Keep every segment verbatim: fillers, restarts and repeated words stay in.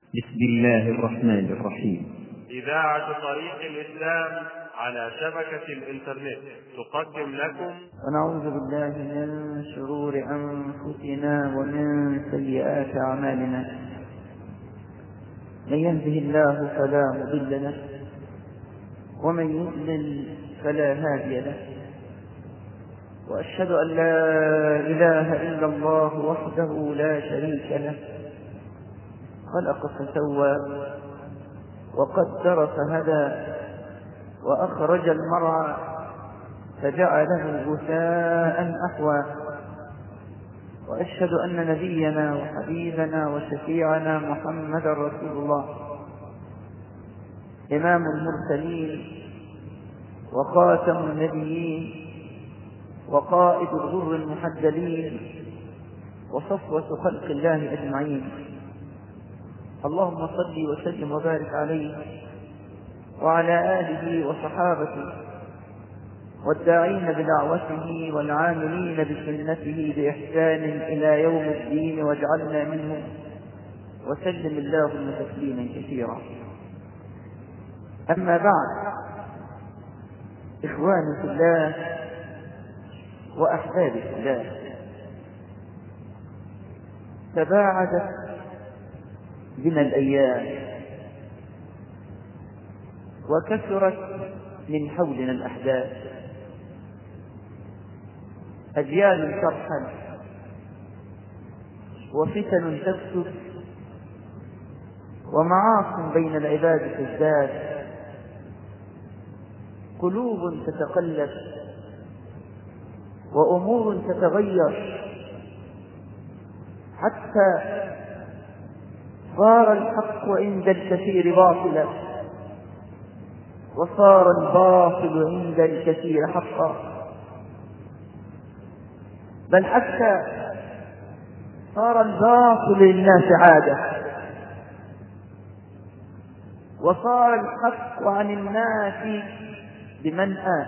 بسم الله الرحمن الرحيم. إذاعة طريق الإسلام على شبكة الإنترنت تقدم لكم. ونعوذ بالله من شرور أنفسنا ومن سيئات أعمالنا. من يهده الله فلا مضل له ومن يضلل فلا هادي له، وأشهد أن لا إله إلا الله وحده لا شريك له، خلق فسوى وقدر فهدى وأخرج المرعى فجعله غثاء أحوى. وأشهد أن نبينا وحبيبنا وشفيعنا محمد رسول الله، إمام المرسلين وخاتم النبيين وقائد الغر المحجلين وصفوة خلق الله أجمعين. اللهم صل وسلم وبارك عليه وعلى آله وصحابته والداعين بدعوته والعاملين بسنته بإحسان إلى يوم الدين، واجعلنا منهم، وسلم اللهم تسليما كثيرا. أما بعد، إخواني في الله وأحبابي في الله، تباعدت بنا الأيام وكثرت من حولنا الأحداث، أجيال ترحل وفتن تكثر ومعاصٍ بين العباد تزداد، قلوب تتقلب وأمور تتغير، حتى صار الحق عند الكثير باطلا وصار الباطل عند الكثير حقا، بل حتى صار الباطل للناس عادة وصار الحق عن الناس بمنأى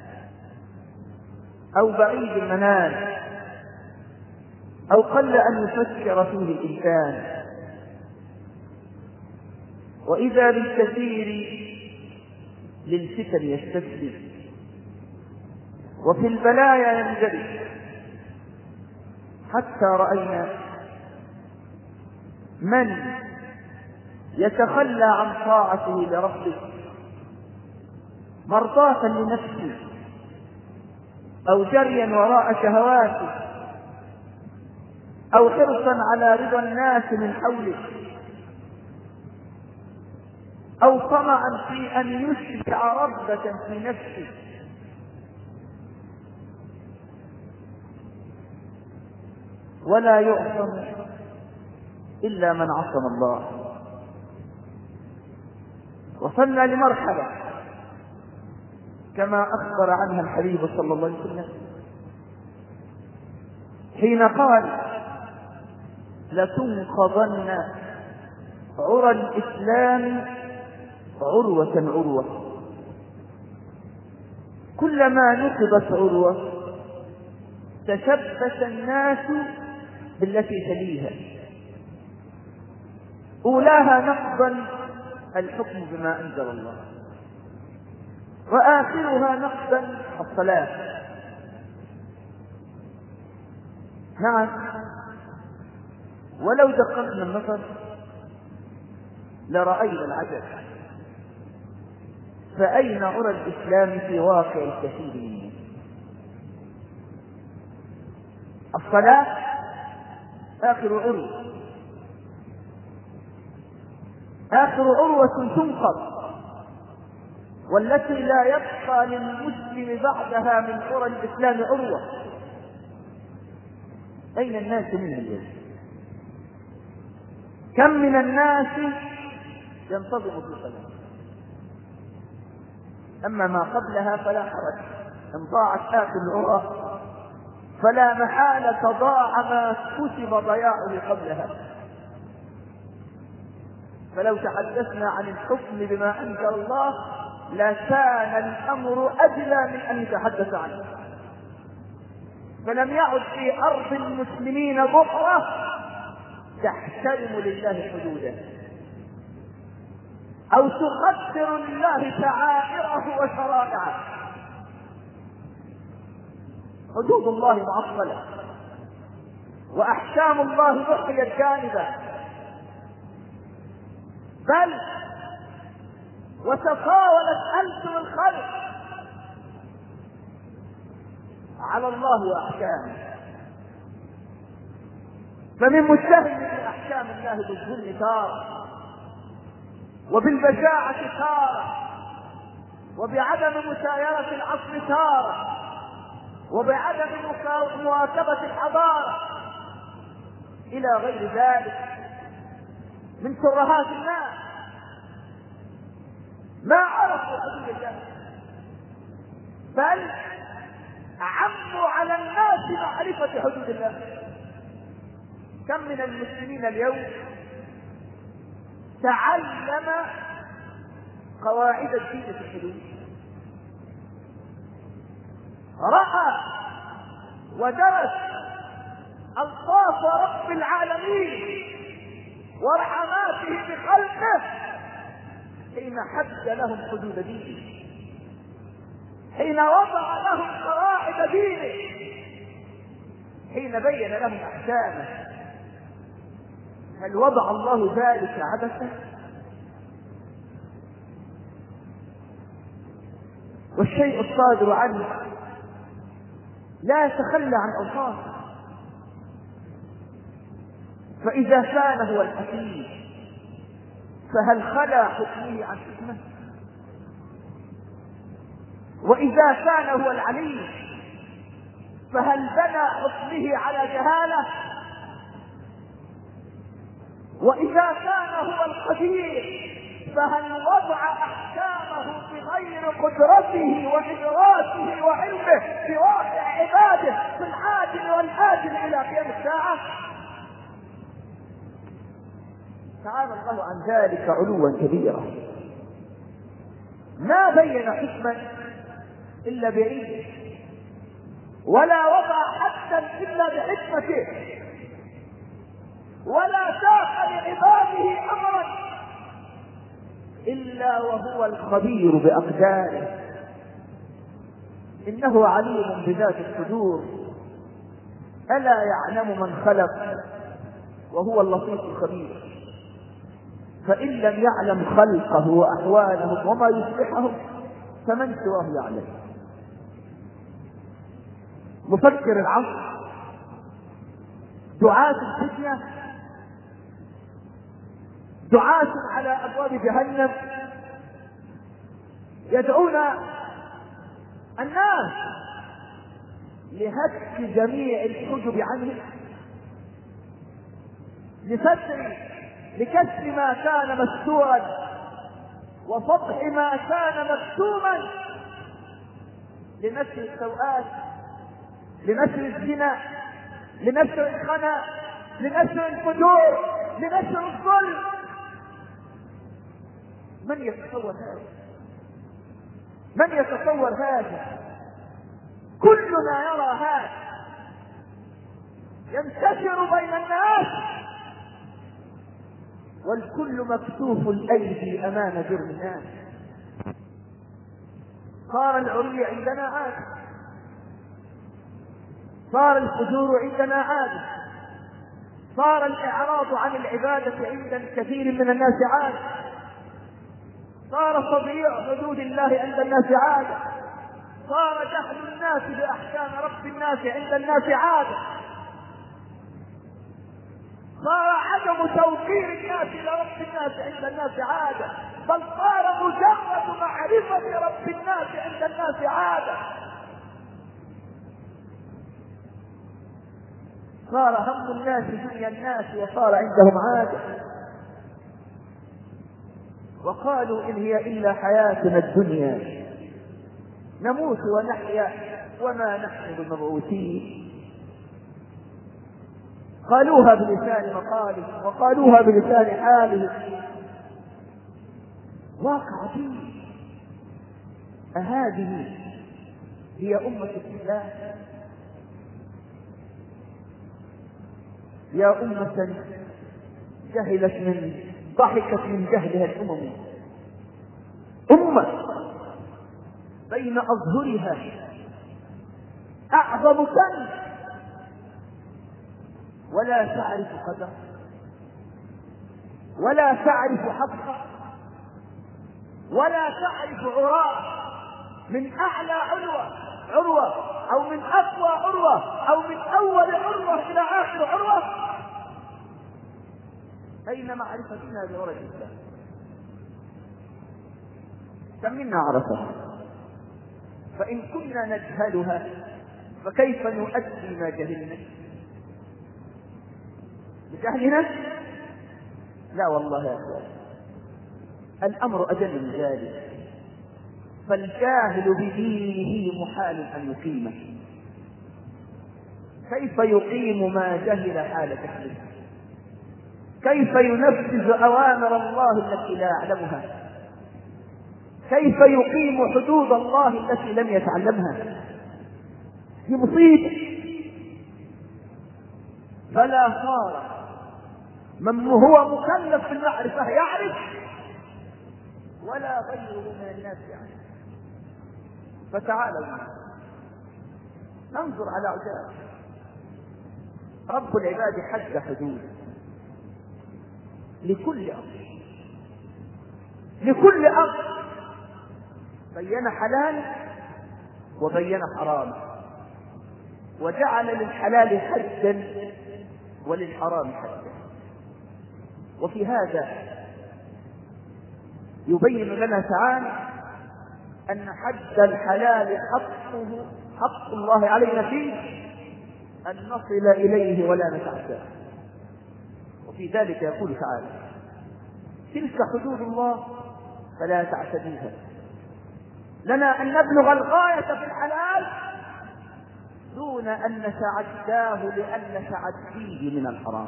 أو بعيد المنال أو قل أن يفكر فيه الإنسان. وإذا بالكثير للفتن يستسلم وفي البلايا ينجري، حتى رأينا من يتخلى عن طاعته لربه مرضاة لنفسه أو جريا وراء شهواته أو حرصا على رضا الناس من حوله أو طمعا في أن يشبع رغبة في نفسه. ولا يعصم إلا من عصم الله. وصلنا لمرحلة كما أخبر عنها الحبيب صلى الله عليه وسلم حين قال: لتنقضن عرى الإسلام عروة عروة. كلما نقضت عروة تشبث الناس بالتي تليها. أولاها نقضا الحكم بما أنزل الله، وآخرها نقضا الصلاة. نعم، ولو دققنا النظر لرأينا العجب. فأين عرى الإسلام في واقع الكثير منه؟ الصلاة آخر عروة، آخر عروة تنقض، والتي لا يبقى للمسلم بعدها من عرى الإسلام عروة. أين الناس منها اليوم؟ كم من الناس ينتظم في صلاة، أما ما قبلها فلا حرج، إن ضاعت آخر العرى فلا محالة ضاع ما كتب ضياعه قبلها. فلو تحدثنا عن الحكم بما أنزل الله لكان الأمر أجلى من أن نتحدث عنه. فلم يعد في أرض المسلمين بحرة تحترم لله حدوده، أو تقدر لله شعائره وشرائعه. حدود الله معطلة وأحكام الله محيت جانبا، بل وتطاولت ألسن الخلق على الله وأحكامه. فمن متهم بأحكام الله بالظلم تارة، وبالبشاعة تارة، وبعدم مسايرة العصر تارة، وبعدم مواكبة الحضارة، إلى غير ذلك من ترهات الناس. ما عرفوا حدود الله، بل عموا على الناس معرفة حدود الله. كم من المسلمين اليوم تعلم قواعد الدين في الحدود، رأى ودرس ألطاف رب العالمين ورحماته بخلقه حين حد لهم حدود دينه، حين وضع لهم قواعد دينه، حين بين لهم أحكامه. هل وضع الله ذلك عبثا؟ والشيء الصادر عنه لا يتخلى عن أوصافه، فإذا كان هو الحكيم فهل خلا حكمه عن حكمه؟ وإذا كان هو العليم فهل بنى حكمه على جهالة؟ وإذا كان هو القدير فهل وضع أحكامه بغير قدرته وإدراكه وعلمه في واقع عباده في العاجل والآجل إلى قيام الساعة؟ تعالى الله عن ذلك علوا كبيرا. ما بين حكما إلا بعلمه، ولا وضع حدا إلا بحكمته، ولا ساق لعباده أمرا إلا وهو الخبير بأقداره. إنه عليم بذات الصدور، ألا يعلم من خلق وهو اللطيف الخبير. فإن لم يعلم خلقه وأحوالهم وما يصلحهم فمن سواه يعلم. مفكر العصر، دعاة الفتنة، دعاة على أبواب جهنم، يدعون الناس لهتك جميع الحجب عنه، لفتر لكسر ما كان مستورا وفضح ما كان مكتوما، لنشر السوءات، لنشر الزنا، لنشر الخنا، لنشر الفجور، لنشر الظلم. من يتصور هذا؟ من يتصور هذا؟ كلنا يرى هذا ينتشر بين الناس، والكل مكتوف الأيدي أمام جرم الناس. صار العري عندنا عادة، صار الفجور عندنا عادة، صار الإعراض عن العبادة عند كثير من الناس عادة، صار تضييع حدود الله عند الناس عادة، صار جهل الناس بأحكام رب الناس عند الناس عادة، صار عدم توقير الناس لرب الناس عند الناس عادة، بل صار مجرد معرفة رب الناس عند الناس عادة. صار هم الناس دنيا الناس وصار عندهم عادة، وقالوا إن هي إلا حياتنا الدنيا نموت ونحيا وما نحن بمبعوثين. قالوها بلسان مقاله وقالوها بلسان حاله. واقع دين. أهذه هي أمة الإسلام؟ يا أمة جهلت من ضحكت من جهلها الأمم أمة بين أظهرها أعظم كنز ولا تعرف قدر ولا تعرف حقه ولا تعرف عراه من أعلى عروة عروة أو من أقوى عروة أو من أول عروة إلى آخر عروة. أين معرفتنا بعروة الإسلام؟ كم منا عرفها؟ فإن كنا نجهلها فكيف نؤدي ما جهلنا؟ بجهلنا؟ لا والله يا أخوان، الأمر أجل من ذلك. فالجاهل بدينه محال أن يقيمه. كيف يقيم ما جهل حال تحليله؟ كيف ينفذ أوامر الله التي لا يعلمها؟ كيف يقيم حدود الله التي لم يتعلمها؟ هي مصيبة. فلا صار من هو مكلف بالمعرفة يعرف ولا غيره من الناس يعرف. فتعالوا ننظر على عجاب. رب العباد حد حدود لكل أمر، لكل أمر بين حلال وبين حرام، وجعل للحلال حدا وللحرام حدا. وفي هذا يبين لنا تعالى أن حد الحلال حقه حق الله علينا فيه أن نصل إليه ولا نتعدى. وفي ذلك يقول تعالى: تلك حدود الله فلا تعتدوها. لنا أن نبلغ الغاية في الحلال دون أن نتعداه لأن نتعديه من الحرام.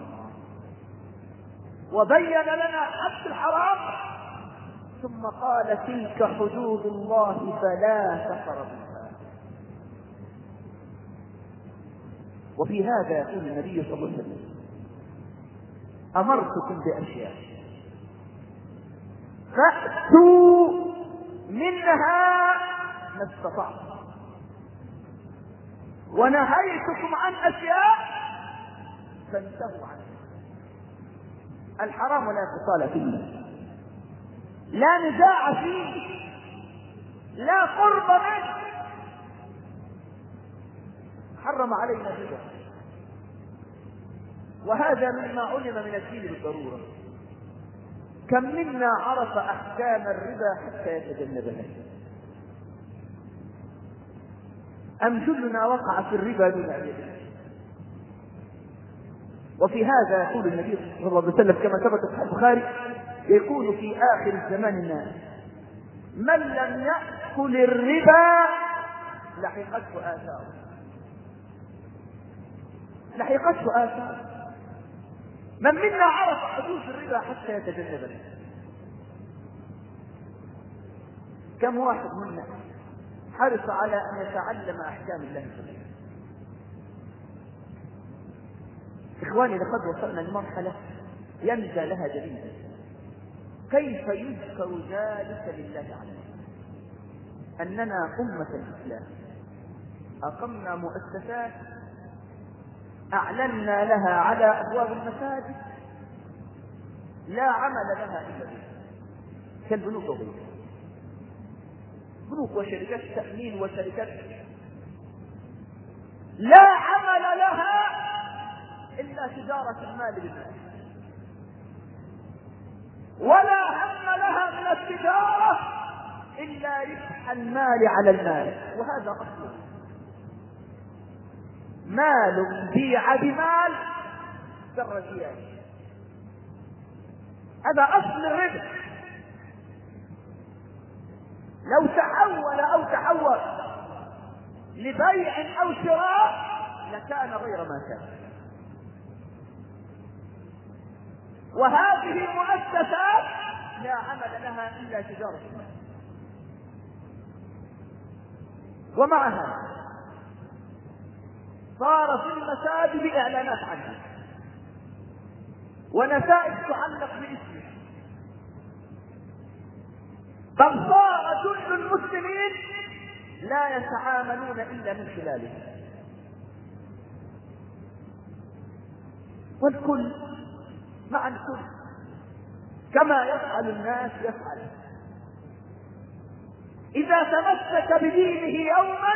وبين لنا حد الحرام ثم قال: تلك حدود الله فلا تقربوها. وفي هذا يقول النبي صلى الله عليه وسلم: أمرتكم بأشياء فأتوا منها ما استطعتم، ونهيتكم عن أشياء فانتهوا عنها. الحرام لا اتصال فيه، لا نزاع فيه، لا قرب منه. حرم علينا الربا، وهذا مما علم من الدين بالضرورة. كم منا عرف أحكام الربا حتى يتجنبها؟ أم جلنا وقع في الربا دون أن يدري؟ وفي هذا يقول النبي صلى الله عليه وسلم كما ثبت في البخاري: يكون في آخر الزمان الناس من لم يأكل الربا لحقته آثاره، لحقته آثاره. من منا عرف حدود الربا حتى يتجنبه؟ كم واحد منا حرص على أن يتعلم أحكام الله سبحانه؟ إخواني، لقد وصلنا لمرحلة ينجى لها جديدا. كيف يذكر ذلك لله عليه؟ أننا أمة الإسلام أقمنا مؤسسات أعلنا لها على أبواب المساجد لا عمل لها إلا به، كالبنوك وغيرها، بنوك وشركات تأمين وشركات لا عمل لها إلا تجارة المال بالمال، ولا هم لها من التجارة إلا ربح المال على المال. وهذا أصله مال بيع بمال كالرجيان، هذا أصل الربح. لو تحول أو تحول لبيع أو شراء لكان غير ما كان. وهذه مؤسسات لا عمل لها إلا تجارة المال. ومع هذا صار في المساجد إعلانات عنها ونتائج تعلق باسمه، بل صار وكل المسلمين لا يتعاملون إلا من خلاله، والكل مع الكل كما يفعل الناس يفعل. إذا تمسك بدينه يوما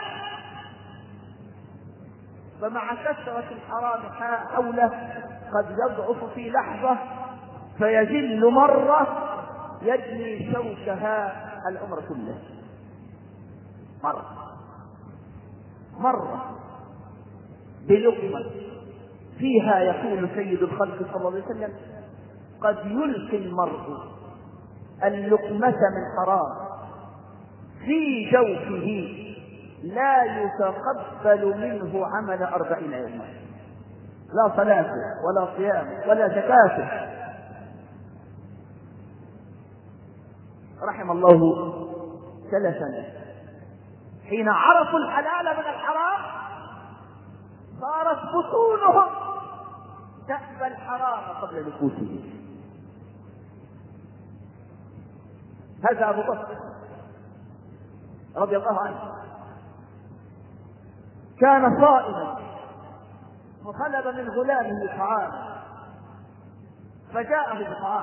فمع كثرة الحرام حوله قد يضعف في لحظة فيجل مرة يجني شوكها العمر كله. مرة مرة بلقمة فيها يقول سيد الخلق صلى الله عليه وسلم: قد يلقي المرء اللقمة من حرام في جوفه لا يتقبل منه عمل أربعين يوما، لا صلاة ولا صيام ولا زكاة. رحم الله سلفنا حين عرفوا الحلال من الحرام صارت بطونهم تأبى الحرام قبل نفوسهم. هذا أبو بكر رضي الله عنه كان صائما فطلب من غلامه طعام فجاءه بطعام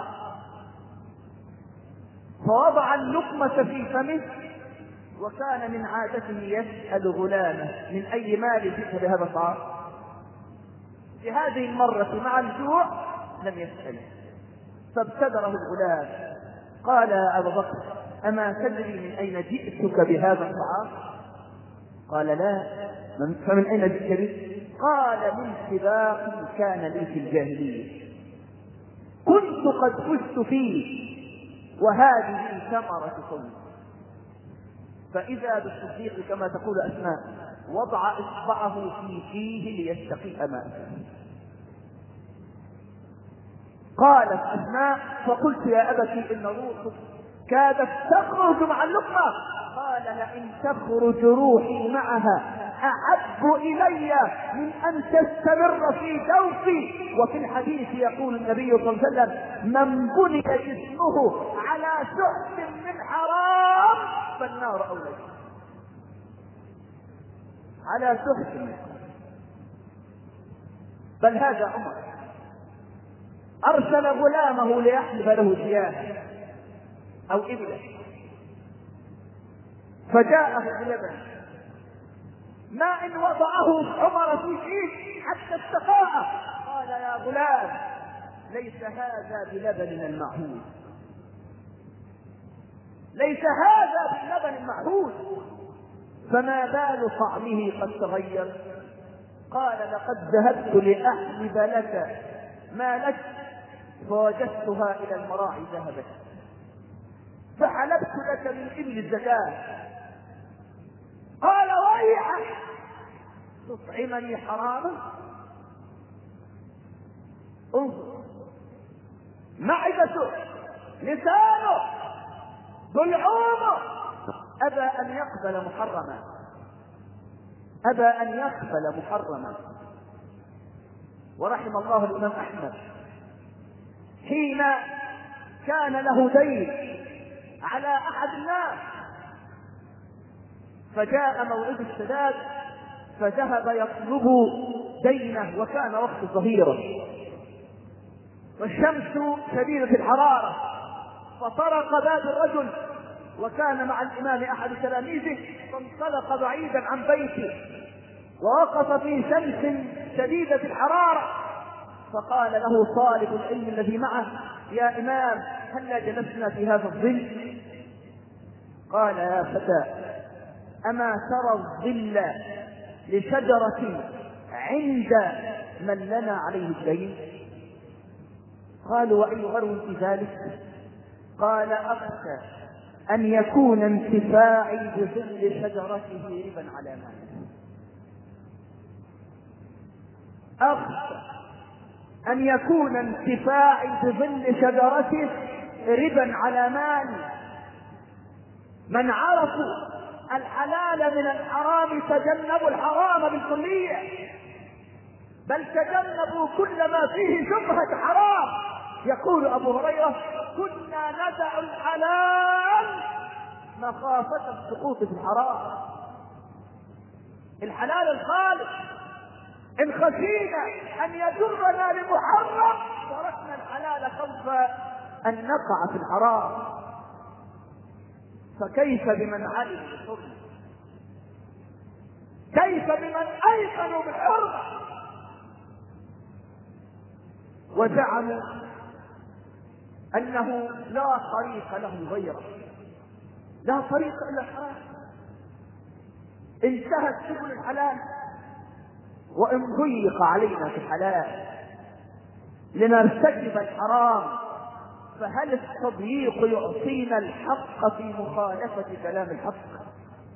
فوضع اللقمة في فمه، وكان من عادته يسأل غلامه: من أي مال جئت بهذا الطعام؟ في هذه المرة مع الجوع لم يسأله، فابتدره الغلام قال: يا أبا بكر أما تدري من أين جئتك بهذا الطعام؟ قال: لا. فمن أين جئت به؟ قال: من سباق كان لي في الجاهلية كنت قد فزت فيه وهذه ثمرة صومي. فإذا بالصديق كما تقول أسماء وضع إصبعه في فيه ليستقي ماء. قالت أسماء: فقلت يا أبتي إن روحك كادت تخرج مع اللقمة. قال: لئن تخرج روحي معها أحب إلي من أن تستمر في جوفي. وفي الحديث يقول النبي صلى الله عليه وسلم: من بني جسمه على سحت من حرام فالنار أولى. على سحت من حرام. بل هذا عمر أرسل غلامه ليحلب له ثيابه أو إبله فجاءه بلبن ماء وضعه عمر في فيه حتى استقاء. قال: يا غلام ليس هذا بلبن المعهود، ليس هذا باللبن المعهود، فما بال طعمه قد تغير؟ قال: لقد ذهبت لأحلب لك ما لك فوجدتها إلى المراعي ذهبت فحلبت لك من إبل الزكاة. قال: ويحك تطعمني حراما؟ انظر معدته لسانه ضلعومه أبى أن يقبل محرما، أبى أن يقبل محرما. ورحم الله الإمام أحمد حين كان له دين على أحد الناس فجاء موعد السداد فذهب يطلب دينه، وكان وقت الظهيرة والشمس شديدة الحرارة، فطرق باب الرجل وكان مع الإمام أحد تلاميذه فانطلق بعيدا عن بيته ووقف في شمس شديدة الحرارة، فقال له طالب العلم الذي معه: يا إمام هل جلسنا في هذا الظل؟ قال: يا فتى أما ترى الظل لشجرة عند من لنا عليه الدين؟ قالوا: وأي غرو في ذلك؟ قال: أخشى أن يكون انتفاعي بظل شجرته ربا على مالي، أخشى أن يكون انتفاعي بظل شجرته ربا على مالي. من عرفوا الحلال من الحرام تجنبوا الحرام بالكلية، بل تجنبوا كل ما فيه شبهة حرام. يقول أبو هريرة: كنا ندع الحلال مخافة السقوط في الحرام. الحلال الخالص إن خشينا أن يجرنا لمحرم تركنا الحلال خوف أن نقع في الحرام، فكيف بمن علم بالحرمة؟ كيف بمن أيقنوا بالحرمة وزعموا أنه لا طريق له غيره، لا طريق إلا الحرام، انتهت سبل الحلال وإن ضيق علينا في الحلال لنرتكب الحرام، فهل التضييق يعطينا الحق في مخالفة كلام الحق؟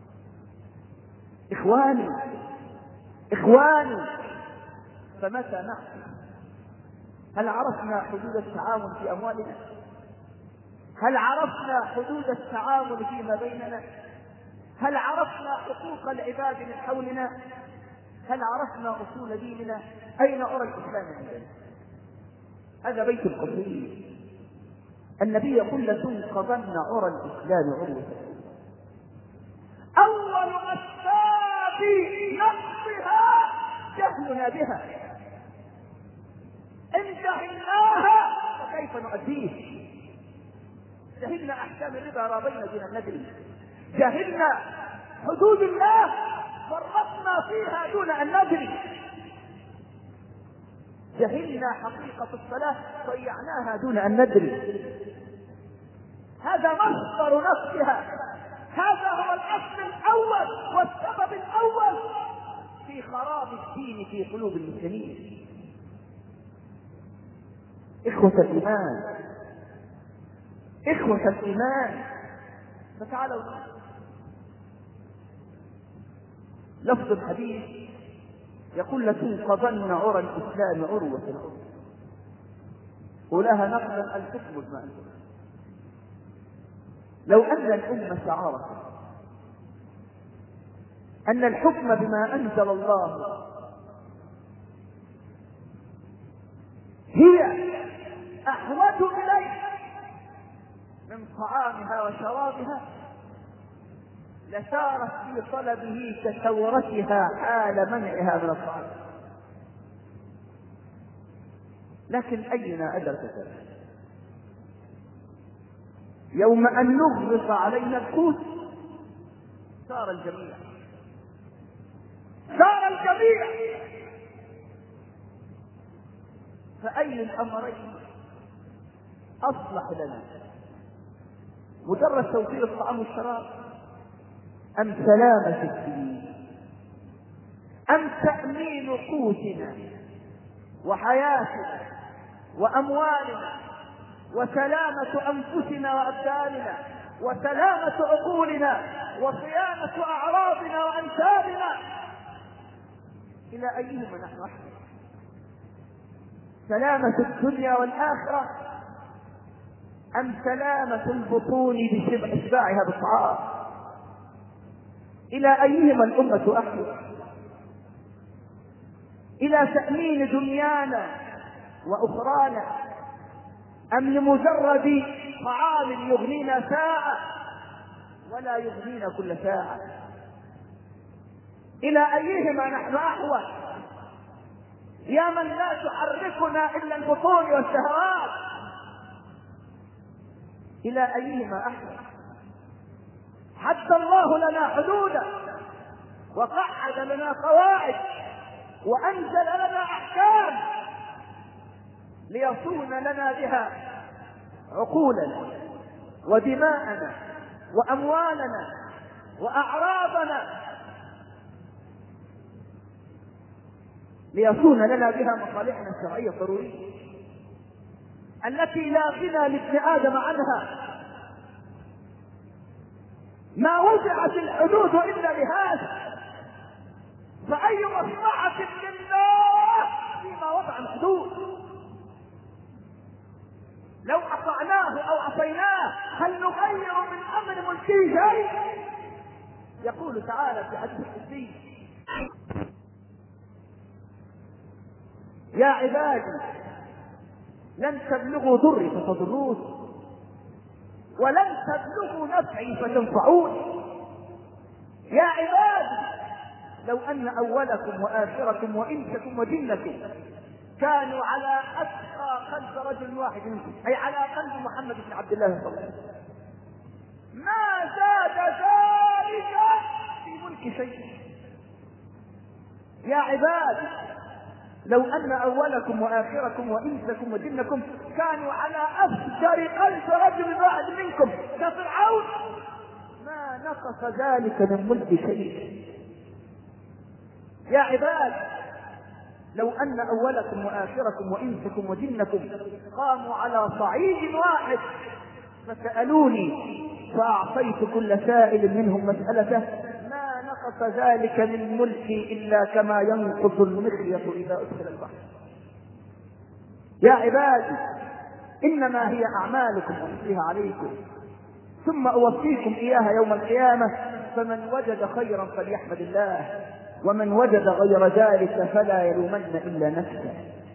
إخواني إخواني فمتى نحن؟ هل عرفنا حدود التعامل في أموالنا؟ هل عرفنا حدود التعامل فيما بيننا؟ هل عرفنا حقوق العباد من حولنا؟ هل عرفنا أصول ديننا؟ أين أرى الإسلام عندنا؟ هذا بيت القصير. النبي يقول لتنقضن عرى الإسلام عروة. أول أسباب نقضها جهلنا بها، إن جهلناها فكيف نؤديه؟ جهلنا أحكام الربا رابينا بنا الندري، جهلنا حدود الله فرطنا فيها دون أن ندري، جهلنا حقيقة الصلاة ضيعناها دون أن ندري. هذا مصدر نفسها، هذا هو الأصل الأول والسبب الأول في خراب الدين في قلوب المسلمين. إخوة الإيمان إخوة الإيمان فتعالوا لفظ الحديث يقول لتنقضن عرى الإسلام عروة عروة، ولها نقلا الحكم بما أنزل. لو أن الأمة عرفت أن الحكم بما أنزل الله هي أحوج إليه من طعامها وشرابها لسارت في طلبه كثورتها حال منعها من الطعام، لكن أين أدركت ذلك؟ يوم أن نغلق علينا القوت صار الجميع صار الجميع فأي الأمرين أصلح لنا؟ مجرد توفير الطعام والشراب أم سلامة الدين؟ أم تأمين قوتنا وحياتنا وأموالنا وسلامة أنفسنا وأبداننا وسلامة عقولنا وصيانة أعراضنا وأنسابنا؟ إلى أيهما نحن أحسن؟ سلامة الدنيا والآخرة أم سلامة البطون بإشباعها بالطعام؟ إلى أيهما الأمة أحسن؟ إلى تأمين دنيانا وأخرانا أم لمجرد طعام يغنينا ساعة ولا يغنينا كل ساعة؟ إلى أيهما نحن أحوج؟ يا من لا تحركنا إلا البطون والشهوات، إلى أيهما أحوج؟ حد الله لنا حدودا وقعد لنا قواعد وأنزل لنا أحكام ليصون لنا بها عقولنا ودماءنا وأموالنا وأعراضنا، ليصون لنا بها مصالحنا الشرعية الضرورية التي لا غنى لابن آدم عنها. ما وضعت الحدود إلا لهذا، فأي مصلحة لله فيما وضع الحدود؟ لو أطعناه أو عصيناه هل نغير من أمر ملكه شيء؟ يقول تعالى في حديث القدسي: يا عبادي لن تبلغوا ضري فتضرون، ولن تبلغوا نفعي فتنفعوني. يا عبادي لو أن أولكم وآخركم وإنسكم وجنكم كانوا على أتقى قلب رجل واحد منكم، أي على قلب محمد بن عبد الله صلى الله عليه وسلم، ما زاد ذلك في ملك شيء. يا عبادي لو أن أولكم وآخركم وإنسكم وجنكم كانوا على أفجر قلب رجل واحد منكم كفرعون ما نقص ذلك من ملك شيء. يا عباد لو أن أولكم وآخركم وإنسكم وجنكم قاموا على صعيد واحد فسألوني فأعطيت كل سائل منهم مسألته ما نقص ذلك من ملكي إلا كما ينقص المخيط إذا أدخل البحر. يا عبادي إنما هي أعمالكم أحصيها عليكم ثم أوفيكم إياها يوم القيامة، فمن وجد خيرا فليحمد الله ومن وجد غير ذلك فلا يلومن إلا نفسه.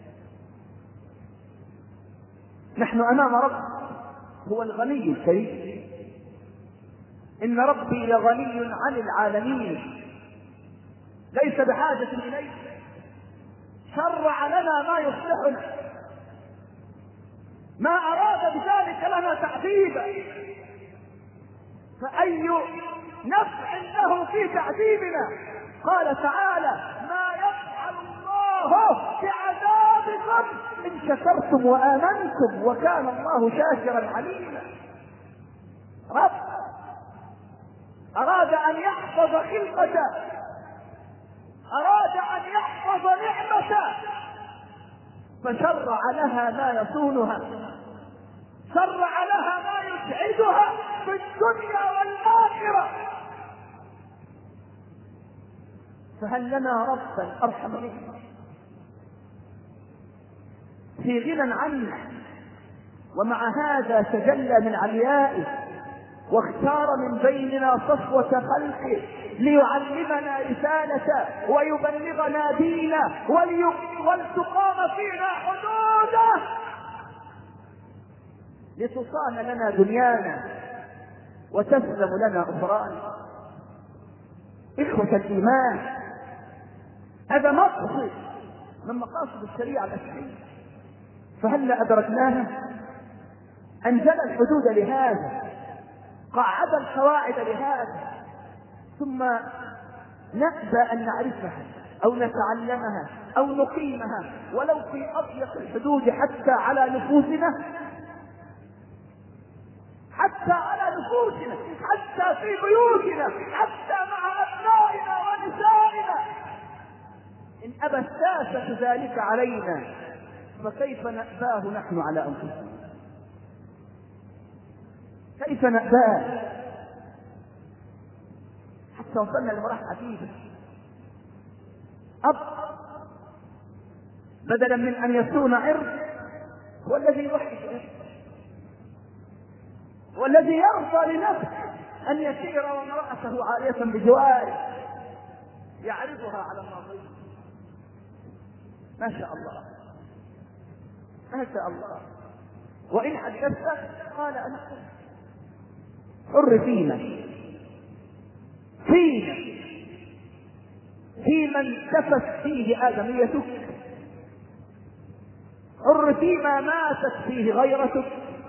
نحن أمام رب هو الغني الكريم، إن ربي لغني عن العالمين ليس بحاجة إليه، شرع لنا ما يصلحنا، ما أراد بذلك لنا تعذيبا، فأي نفع له في تعذيبنا؟ قال تعالى ما يفعل الله بعذابكم إن شكرتم وآمنتم وكان الله شاكرا عليما. رب أراد أن يحفظ خلقته، أراد أن يحفظ نعمته فشرع لها ما يصونها، شرع لها ما يسعدها في الدنيا والآخرة. فهل لنا ربا أرحم منه في غنى عنه؟ ومع هذا تجلى من عليائه واختار من بيننا صفوة خلقه ليعلمنا رسالته ويبلغنا دينه ولتقام فينا حدوده لتصان لنا دنيانا وتسلم لنا أخرانا. إخوة الإيمان، هذا مقصد من مقاصد الشريعة الإسلامية، فهل أدركناها؟ أنزل الحدود لهذا، قعد القواعد لهذا، ثم نأبى أن نعرفها أو نتعلمها أو نقيمها ولو في أضيق الحدود حتى على نفوسنا، حتى على نفوسنا، حتى في بيوتنا، حتى مع أبنائنا ونسائنا. إن أبى الساسة ذلك علينا فكيف نأباه نحن على أنفسنا؟ كيف نأباه؟ حتى وصلنا لمراحل عجيبة. أب بدلا من أن يصون عرض هو الذي يوحد عرض، والذي يرضى لنفسه أن يسير وامرأته عارية بجواره يعرضها على الناظرين. ما شاء الله ما شاء الله. وإن حدثت قال أنا حر فينا فينا في من تفت فيه آدميتك، حر فيما ماتت فيه غيرتك.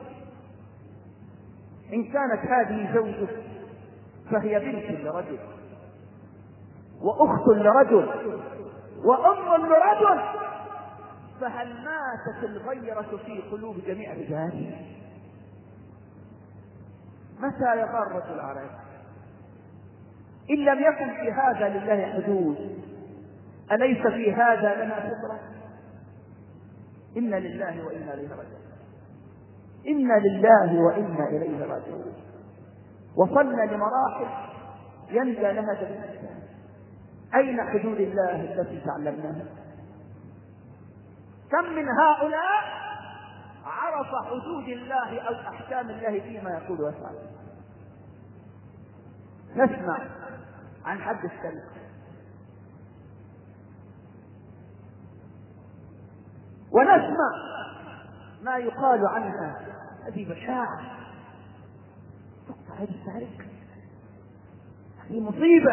إن كانت هذه زوجك فهي بنت لرجل وأخت لرجل وأم لرجل، فهل ماتت الغيرة في قلوب جميع الرجال؟ متى يغار الرجل على رجل؟ إن لم يكن في هذا لله حدود أليس في هذا لنا فطرة؟ إنا لله وإنا إليه راجعون، إنا لله وإنا إليه راجعون. وصلنا لمراحل ينجى لها جميع الإنسان. أين حدود الله التي تعلمناها؟ كم من هؤلاء عرف حدود الله أو أحكام الله فيما يقول ويفعل؟ نسمع عن حد السرقة، ونسمع ما يقال عنها، هذه بشاعة هذه التعريك هذه مصيبة.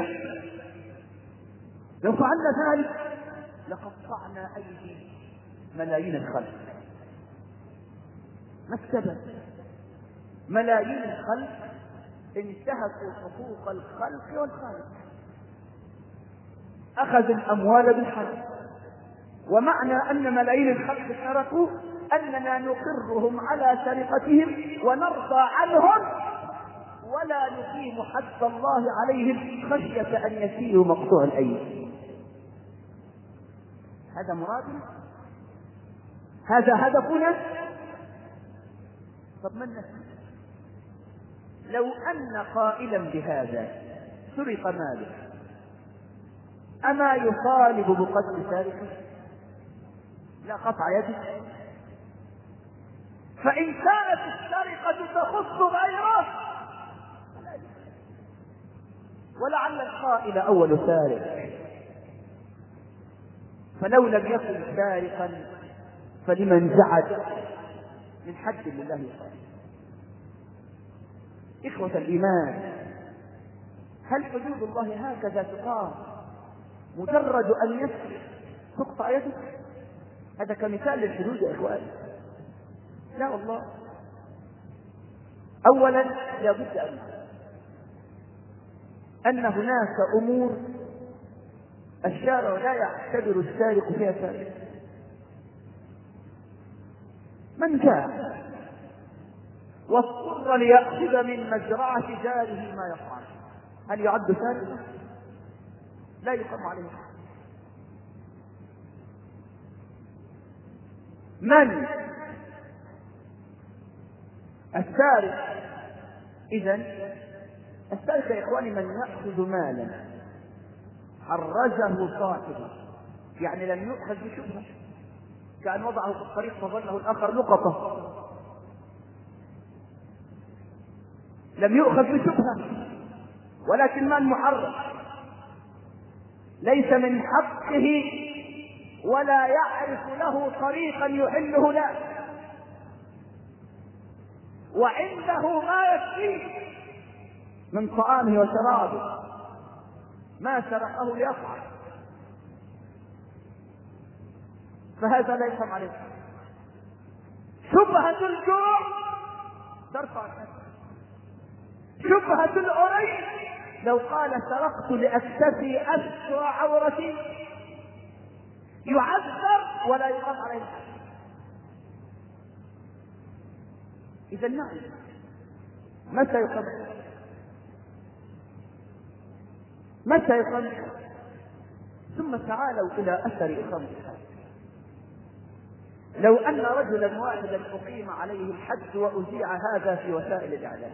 لو فعلنا ذلك لقطعنا أيدي ملايين الخلق. ما السبب؟ ملايين الخلق انتهكوا حقوق الخلق والخالق، أخذوا الأموال بالحرام. ومعنى أن ملايين الخلق سرقوا أننا نقرهم على سرقتهم ونرضى عنهم ولا نقيم حد الله عليهم خشية أن يسيروا مقطوع الأيدي. هذا مرادنا؟ هذا هدفنا؟ طب من نسير؟ لو أن قائلا بهذا سرق ماله أما يطالب بقتل سارقه؟ لا، قطع يده. فإن كانت السرقة تخص غيره ولعل القائل أول سارق، فلو لم يكن سارقا فلمن زعج من حد لله قائل. إخوة الإيمان، هل حدود الله هكذا تقام؟ مجرد أن يسرق تقطع يده؟ هذا كمثال للحدود يا إخواني. لا والله. أولا لابد أن أن هناك أمور الشارع لا يعتبر السارق فيها سارق. من جاء واضطر ليأخذ من مزرعة جاره ما يفعل هل يعد سارقا؟ لا يقام عليه. من السارق؟ إذن السارق يا إخواني من يأخذ مالا حرزه صاحبه، يعني لم يؤخذ بشبهة، كأن وضعه في الطريق فظنه الآخر لقطة، لم يؤخذ بشبهة، ولكن مال محرز ليس من حقه ولا يعرف له طريقا يحله له، وعنده ما يكفيه من طعامه وشرابه، ما سرقه ليفعل، فهذا لا يقام عليه. شبهة الجوع ترفع الحد. شبهة الأري لو قال سرقت لأكتفي أسرع عورتي يعذر ولا يقام عليه الحد. إذا نعم، متى يقام؟ متى يقام؟ ثم تعالوا إلى أثر إقامة الحد. لو أن رجلا واحدا أقيم عليه الحد وأذيع هذا في وسائل الإعلام،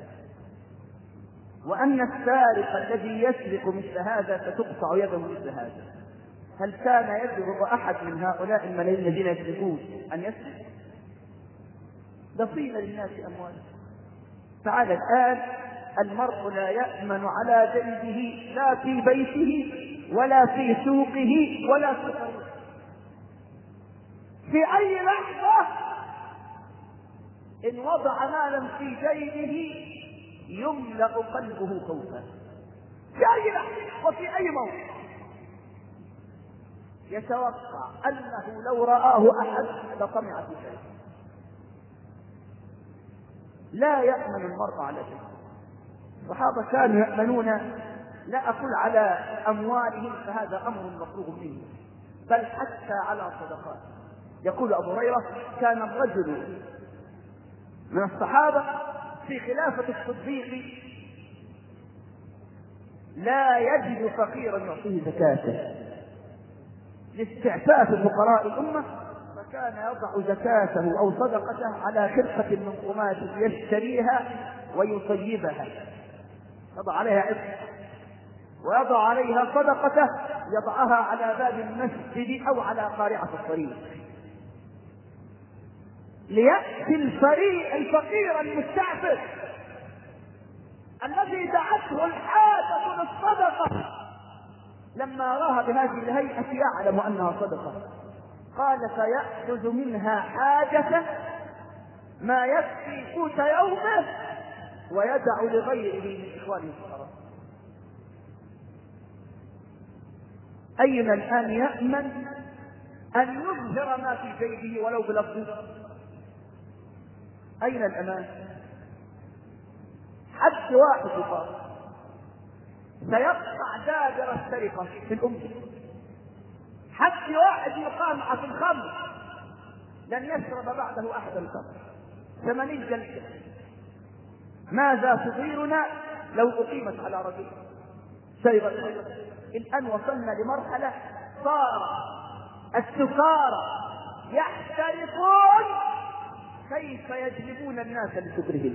وأن السارق الذي يسرق مثل هذا ستقطع يده مثل هذا، هل كان يجرؤ أحد من هؤلاء الملايين الذين يسرقون أن يسرق؟ دفين للناس أموالهم. تعالى الآن المرء لا يأمن على جيبه لا في بيته ولا في سوقه ولا في طريقه. في أي لحظة إن وضع مالا في جيبه يملأ قلبه خوفا، في أي لحظة وفي أي موقع يتوقع أنه لو رآه أحد لطمع في شيء. لا يأمن المرء على شيء. الصحابة كانوا يأمنون، لا أقول على أموالهم فهذا أمر مفروغ منه، بل حتى على صدقات. يقول أبو هريرة كان الرجل من الصحابة في خلافة الصديق لا يجد فقيرا يعطيه زكاته لاستعفاف فقراء الأمة، فكان يضع زكاته أو صدقته على خرقة من قماش يشتريها ويطيبها، يضع عليها عفق ويضع عليها صدقته يضعها على باب المسجد أو على قارعة الطريق، ليأتي الفريق الفقير المستعفف الذي دعته الحاجة للصدقة لما راها بهذه الهيئة يعلم أنها صدقة، قال فيأخذ منها حاجة ما يكفي قوت يومه ويدع لغيره من إخوانه الفقراء. أين الآن يأمن أن يظهر ما في جيبه ولو بلفظ؟ أين الأمان؟ حد واحد يقال سيقطع دابر السرقة في الأمة، حد واحد يقام في الخمر لن يشرب بعده أحد الخمر، ثمانين جلدة. ماذا تضيرنا لو أقيمت على رجل سرقة؟ الآن وصلنا لمرحلة صار السكارى يحترقون كيف يجلبون الناس لسكرهم،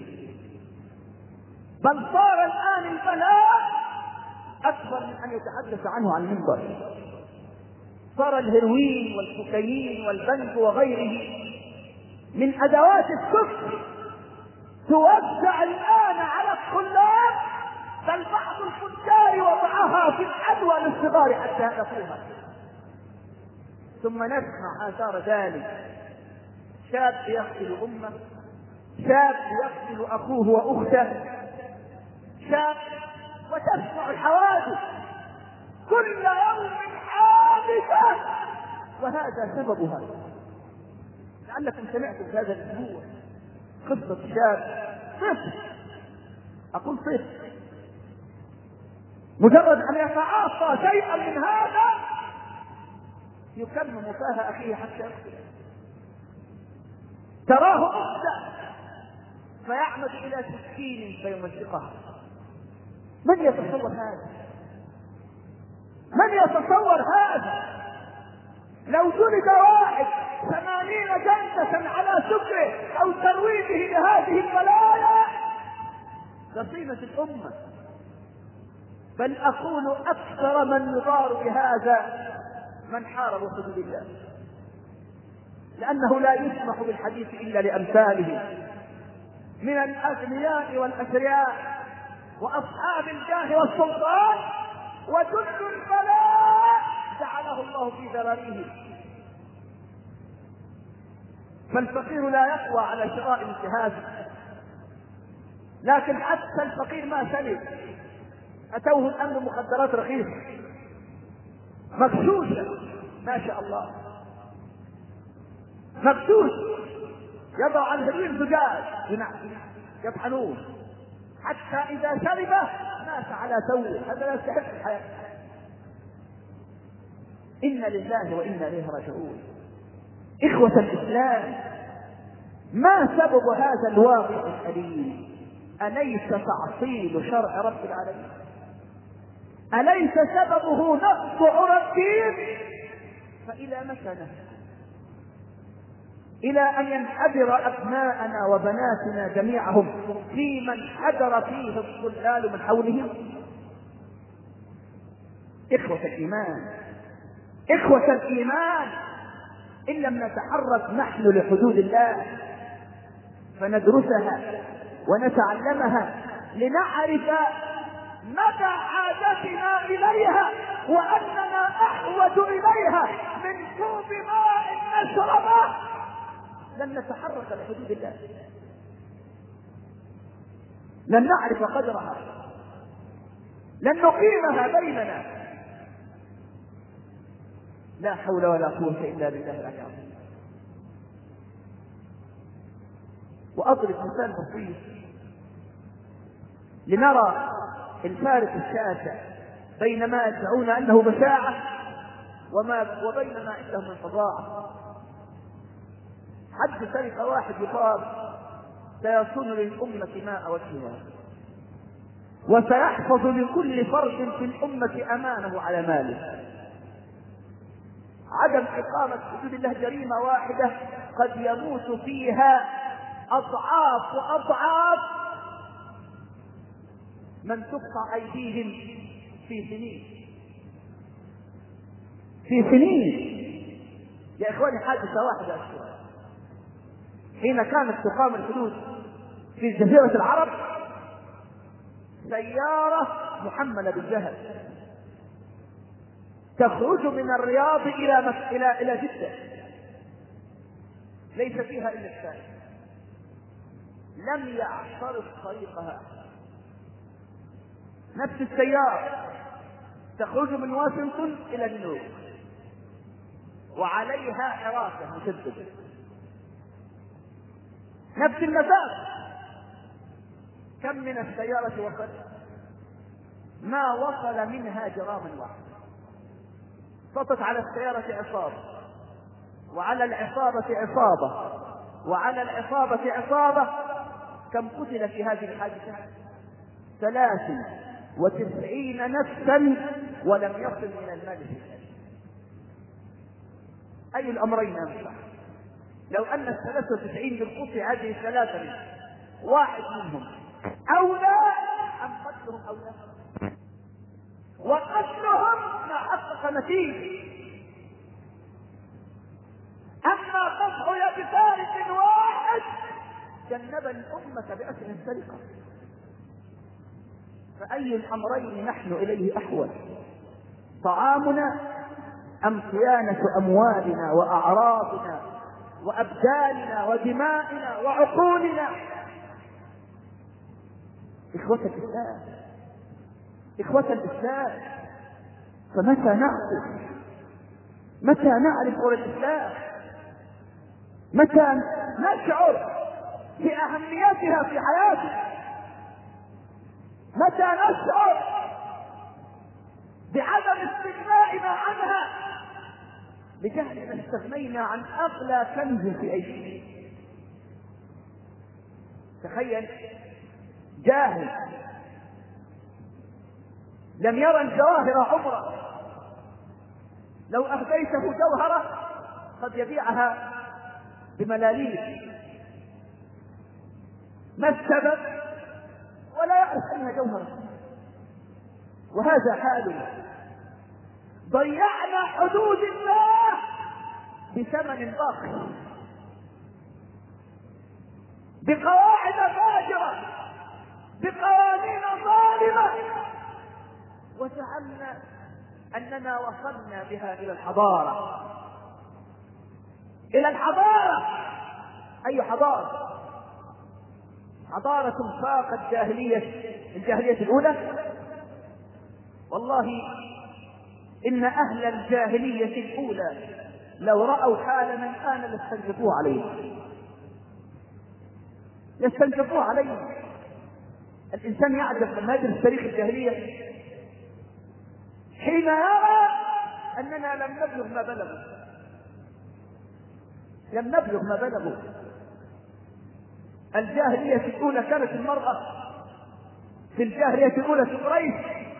بل صار الآن البلاء أكبر من أن يتحدث عنه على المنبر. صار الهيروين والكوكايين والبنج وغيره من أدوات السكر توزع الآن على الطلاب، بل بعض الفجار وضعها في العدوى للصغار حتى هدفوها. ثم نسمع آثار ذلك، شاب يقتل أمه، شاب يقتل أخوه وأخته، شاب، وتسمع الحوادث كل يوم حادثة، وهذا سببها. لعلكم سمعتم في هذا الأسبوع قصة شاب صفر، أقول صفر، مجرد أن يتعاطى شيئا من هذا يكمم فاه أخيه حتى يقتله. تراه أخته فيعمد إلى سكين فيمزقها. من يتصور هذا؟ من يتصور هذا؟ لو جلد واحد ثمانين جلدة على سكره أو ترويجه لهذه البلايا لصيمة الأمة. بل أقول أكثر من يضار بهذا من حارب حدود الله، لأنه لا يسمح بالحديث إلا لأمثاله من الأغنياء والأثرياء وأصحاب الجاه والسلطان، وجل البلاء جعله الله في ذراريهم. فالفقير لا يقوى على شراء الجهاز، لكن حتى الفقير ما سلم. أتوه الأمن مخدرات رخيصة مغشوشة ما شاء الله، مغشوش، يضع على الهرين زجاج يطحنون حتى إذا شربه مات على توه. هذا لا يستحق الحياة. إنا لله وإنا إليه راجعون. إخوة الإسلام، ما سبب هذا الواقع الأليم؟ أليس تعطيل شرع رب العالمين؟ أليس سببه نقطع الدين؟ فإلى متى نهدى؟ إلى أن ينحدر أبناءنا وبناتنا جميعهم في من حدر فيه الضلال من حولهم؟ إخوة الإيمان، إخوة الإيمان، إن لم نتحرك نحن لحدود الله فندرسها ونتعلمها لنعرف مدى حاجتنا إليها، وأننا أحوج إليها من كوب ماء نشربه، لن نتحرك لحدود الله، لن نعرف قدرها، لن نقيمها بيننا. لا حول ولا قوة إلا بالله العلي العظيم. وأضرب مثال بسيط لنرى الفارق الشاسع بين ما يدعون أنه بشاعة وما وبين ما عندهم من فظاعة. حد سرق واحد يقال سيصون للأمة ماء وجهها، وسيحفظ لكل فرد في الأمة أمانه على ماله. عدم إقامة حدود الله جريمة واحدة قد يموت فيها أضعاف وأضعاف من تقطع أيديهم في سنين في سنين. يا إخواني، حادثة واحدة أشهر حين كانت تقام الحدود في جزيرة العرب، سيارة محملة بالذهب تخرج من الرياض إلى مك... إلى إلى جدة، ليس فيها إلا الشاي. لم يعترض طريقها. نفس السيارة تخرج من واشنطن إلى نيويورك وعليها حراسة مسددة، نفس المسافة. كم من السيارة وصل؟ ما وصل منها جرام واحد. سقطت على السيارة عصابة، وعلى العصابة عصابة، وعلى العصابة عصابة. كم قتل في هذه الحادثة؟ ثلاث وتسعين نفسا ولم يصل من المال شيئا. أي الأمرين أنفع؟ لو أن الثلاث وتسعين بالقطع هذه الثلاثة منهم واحد منهم أولى أم قتلهم أولى؟ وقتلهم ما حقق نتيجة. أما قطع يد ثالث واحد جنب الأمة بأسر السرقة. فأي الأمرين نحن إليه أحوج؟ طعامنا أم صيانة أموالنا وأعراضنا وأبداننا ودمائنا وعقولنا؟ إخوة الإسلام، إخوة الإسلام، فمتى نعرف متى نعرف الإسلام؟ متى نشعر بأهميتها في حياتنا؟ متى نشعر بعدم استغنائنا عنها لجهلنا استغنينا عن أغلى كنز في أيدينا؟ تخيل جاهل لم يرى الجواهر عمره، لو أهديته جوهرة قد يبيعها بملاليم. ما السبب؟ ولا يعرف أنها جوهرة. وهذا حالنا، ضيعنا حدود الله بثمن باخر، بقواعد فاجرة، بقوانين ظالمة، وزعمنا أننا وصلنا بها إلى الحضارة. إلى الحضارة. أي حضارة؟ حضارة فاقت الجاهلية الجاهلية الأولى؟ والله إن أهل الجاهلية الأولى لو رأوا حال من كان لاستنكفوه عليه، يستنكفوه عليه. الإنسان يعجب لما يدرس تاريخ الجاهلية حين يرى أننا لم نبلغ ما بلغوا، لم نبلغ ما بلغوا. الجاهلية الأولى كانت المرأة في الجاهلية الأولى في قريش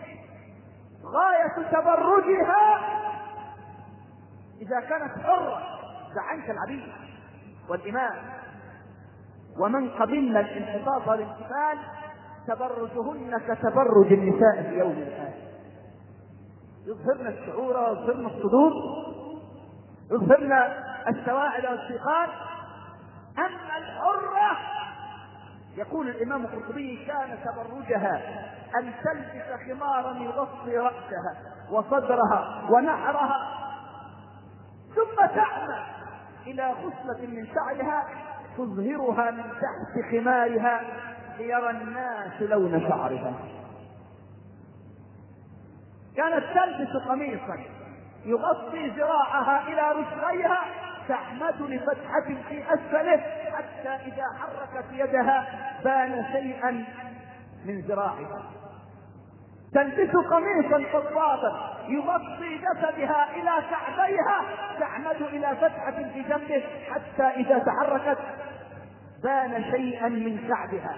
غاية تبرجها إذا كانت حرة عنك العبيد والإمام، ومن قبلنا الانحطاط والانتفال تبرجهن كتبرج النساء في يوم الآخر. يظهرن الشعور ويظهرن الصدور، يظهرن السواعد والسيقان. أما الحرة يقول الإمام القرطبي كان تبرجها أن تلبس خمارا يغطي رأسها وصدرها ونحرها، ثم تعمى إلى خصلة من شعرها تظهرها من تحت خمارها ليرى الناس لون شعرها. كانت تلبس قميصا يغطي ذراعها إلى رجليها تحمد لفتحة في أسفله حتى إذا حركت يدها بان شيئا من ذراعها. تلبس قميصا فضفاضا يغطي جسدها إلى كعبيها تحمد إلى فتحة في جنبه حتى إذا تحركت بان شيئا من كعبها.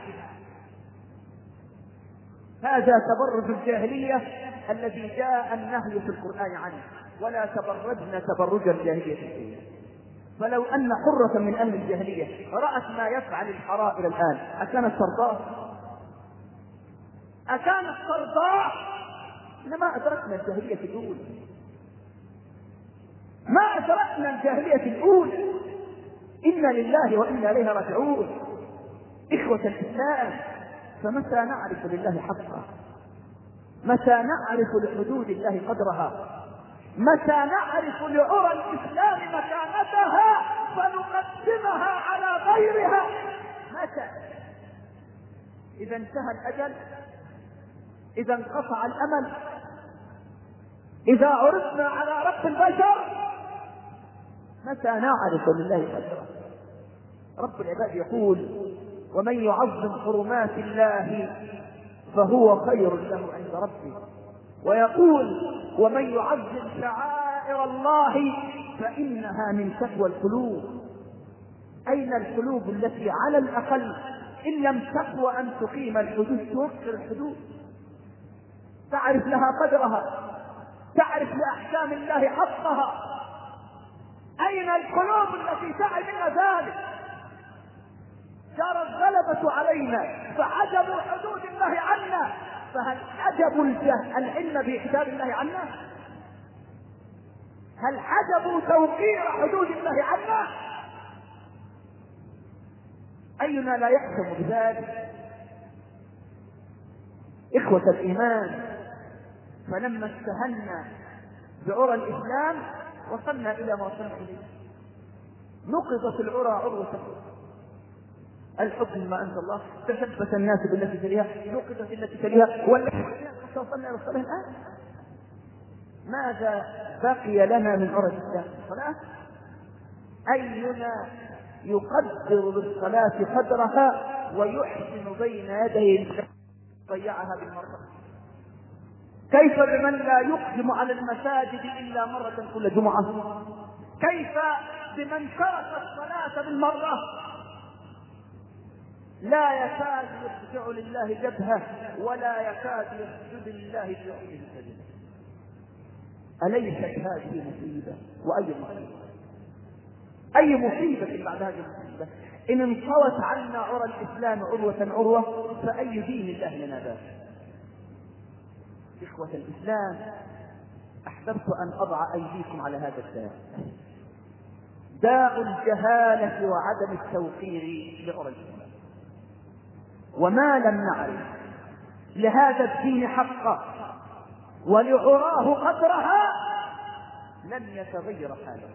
هذا تبرج الجاهلية الذي جاء النهي في القرآن عنه، ولا تبرجن تبرج الجاهلية الأولى. فلو أن حرة من أهل الجاهلية رأت ما يفعل الحرائر الآن أكانت ترضاه؟ أكانت ترضاه؟ إنما أدركنا الجاهلية الأولى، ما أدركنا الجاهلية الأولى. إنا لله وإنا إليه راجعون. إخوة الإسلام، فمتى نعرف لله حقه؟ متى نعرف لحدود الله قدرها؟ متى نعرف لعرى الإسلام مكانتها فنقدمها على غيرها؟ متى؟ إذا انتهى الأجل، إذا انقطع الأمل، إذا عرضنا على رب البشر متى نعرف لله قدره؟ رب العباد يقول: ومن يعظم حرمات الله فهو خير له عند ربه. ويقول: ومن يعظم شعائر الله فإنها من تقوى القلوب. أين القلوب التي على الأقل إن لم تقوى أن تقيم الحدود توقر الحدود، تعرف لها قدرها، تعرف لأحكام الله حقها؟ أين القلوب التي تعي منا ذلك؟ جرى الغلبة علينا فعجبوا حدود الله عنا، فهل حجبوا العلم بكتاب الله عنا؟ هل حجبوا توقير حدود الله عنا؟ أينا لا يحكم بذلك؟ إخوة الإيمان، فلما استهلنا بعرى الإسلام وصلنا إلى ما وصلنا إليه. نقضت العرى عروة الحكم ما أنزل الله، تثبت الناس بالتي تليها، نقضت التي تليها، والتي حتى وصلنا إلى الصلاة الآن. ماذا بقي لنا من عرى الإسلام؟ الصلاة. أينا يقدر بالصلاة قدرها ويحسن بين يديه ضيعها بالمرة؟ كيف بمن لا يقدم على المساجد إلا مرة كل جمعة؟ كيف بمن ترك الصلاة بالمرة؟ لا يكاد يرجع لله جبهه ولا يكاد يسجد لله في عينه سجده. أليست هذه مصيبة؟ وأي مصيبة؟ أي مصيبة بعد هذه المصيبة؟ إن انطوت عنا عرى الإسلام عروة عروة فأي دين الله لنا ذاك؟ إخوة الإسلام، أحببت أن أضع أيديكم على هذا الداء، داء الجهالة وعدم التوقير لعرى الإسلام. وما لم نعرف لهذا الدين حقا ولعراه قدرها لن يتغير حاله،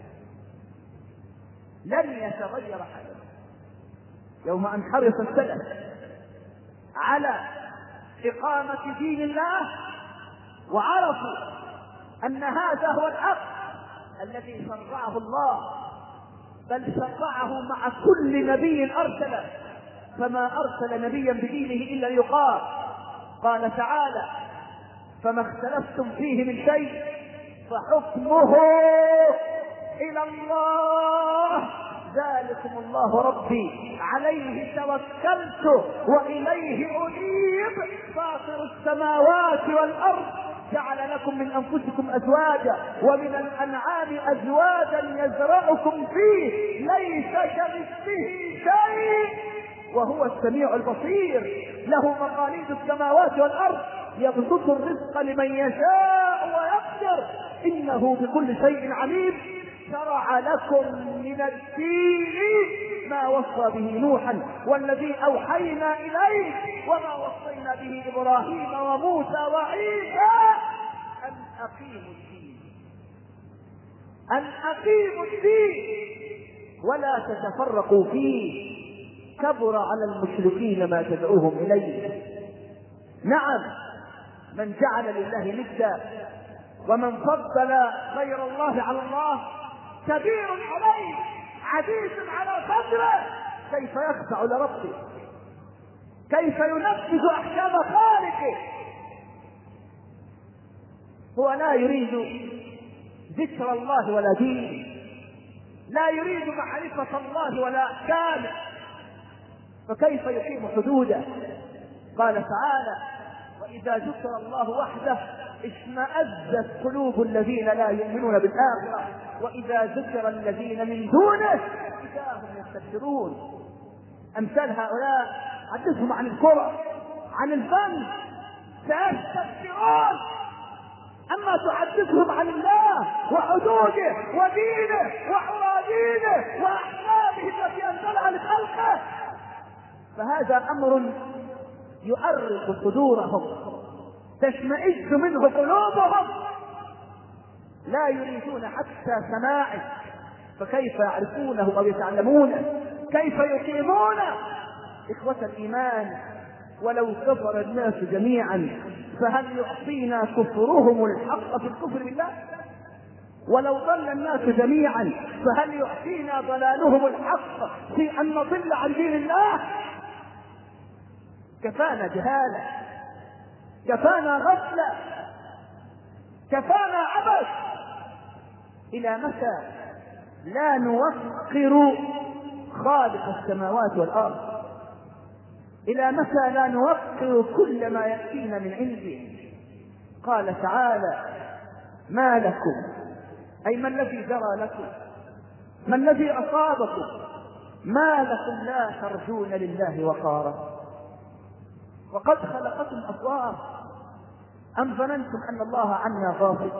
لن يتغير حاله. يوم أن حرص السلف على إقامة دين الله وعرفوا أن هذا هو الحق الذي شرعه الله، بل شرعه مع كل نبي أرسله، فما أرسل نبيا بدينه إلا ليقال. قال تعالى: فما اختلفتم فيه من شيء فحكمه إلى الله، ذلكم الله ربي عليه توكلت وإليه أنيب، فاطر السماوات والأرض، جعل لكم من أنفسكم أزواجا ومن الأنعام أزواجا يزرعكم فيه، ليس كمثله شيء وهو السميع البصير، له مقاليد السماوات والأرض، يبسط الرزق لمن يشاء ويقدر، إنه بكل شيء عليم. شرع لكم من الدين ما وصى به نوحا والذي أوحينا إليه وما وصينا به إبراهيم وموسى وعيسى أن أقيموا الدين، أن أقيموا الدين ولا تتفرقوا فيه، كبر على المشركين ما تدعوهم إليه. نعم، من جعل لله ندا ومن فضل غير الله على الله كبير عليه عزيز على صدره، كيف يخضع لربه؟ كيف ينفذ أحكام خالقه؟ هو لا يريد ذكر الله ولا دين، لا يريد معرفة الله ولا أحكامه، فكيف يقيم حدوده؟ قال تعالى: وإذا ذكر الله وحده اشمأزت قلوب الذين لا يؤمنون بالآخرة وإذا ذكر الذين من دونه إذا هم يستكبرون. أمثال هؤلاء حدثهم عن الكرة، عن الفن، سيستكبرون، أما تحدثهم عن الله وحدوده ودينه وحرادينه وأحكامه التي أنزلها لخلقه فهذا أمر يؤرق صدورهم، تشمئز منه قلوبهم، لا يريدون حتى سماعه، فكيف يعرفونه أو يتعلمونه؟ كيف يقيمونه؟ إخوة الإيمان، ولو كفر الناس جميعا فهل يعطينا كفرهم الحق في الكفر بالله؟ ولو ضل الناس جميعا فهل يعطينا ضلالهم الحق في أن نضل عن دين الله؟ كفانا جهالة، كفانا غفلة، كفانا عبث. إلى متى لا نوقر خالق السماوات والأرض؟ إلى متى لا نوقر كل ما يأتينا من عنده؟ قال تعالى: ما لكم، أي ما الذي جرى لكم، ما الذي أصابكم، ما لكم لا ترجون لله وقارا وقد خلقكم أطوارا أم ظننتم أن الله عنا غافل؟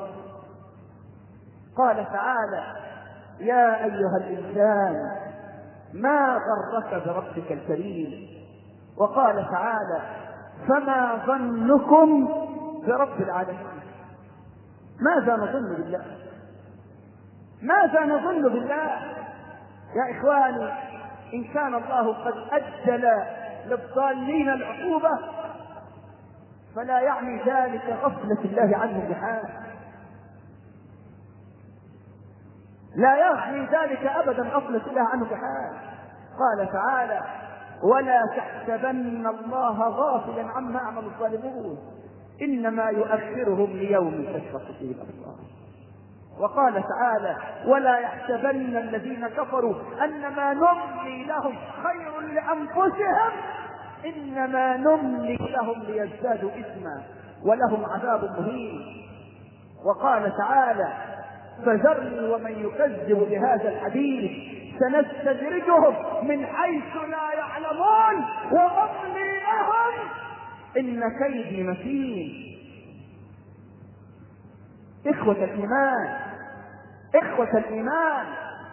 قال تعالى: يا أيها الإنسان ما غرك بربك الكريم. وقال تعالى: فما ظنكم برب العالمين؟ ماذا نظن بالله؟ ماذا نظن بالله يا إخواني؟ إن كان الله قد أجل للضالين العقوبة فلا يعني ذلك غفلة الله عنه بحال، لا يعني ذلك أبدا غفلة الله عنه بحال. قال تعالى: ولا تحسبن الله غافلا عما يعمل الظالمون إنما يؤخرهم ليوم تشخص فيه الأبصار. وقال تعالى: ولا يحسبن الذين كفروا أنما نملي لهم خير لأنفسهم إنما نملي لهم ليزدادوا إثما ولهم عذاب مهين. وقال تعالى: فذرني ومن يكذب بهذا الحديث سنستدرجهم من حيث لا يعلمون وأملي لهم إن كيدي متين. إخوة الإيمان، إخوة الإيمان،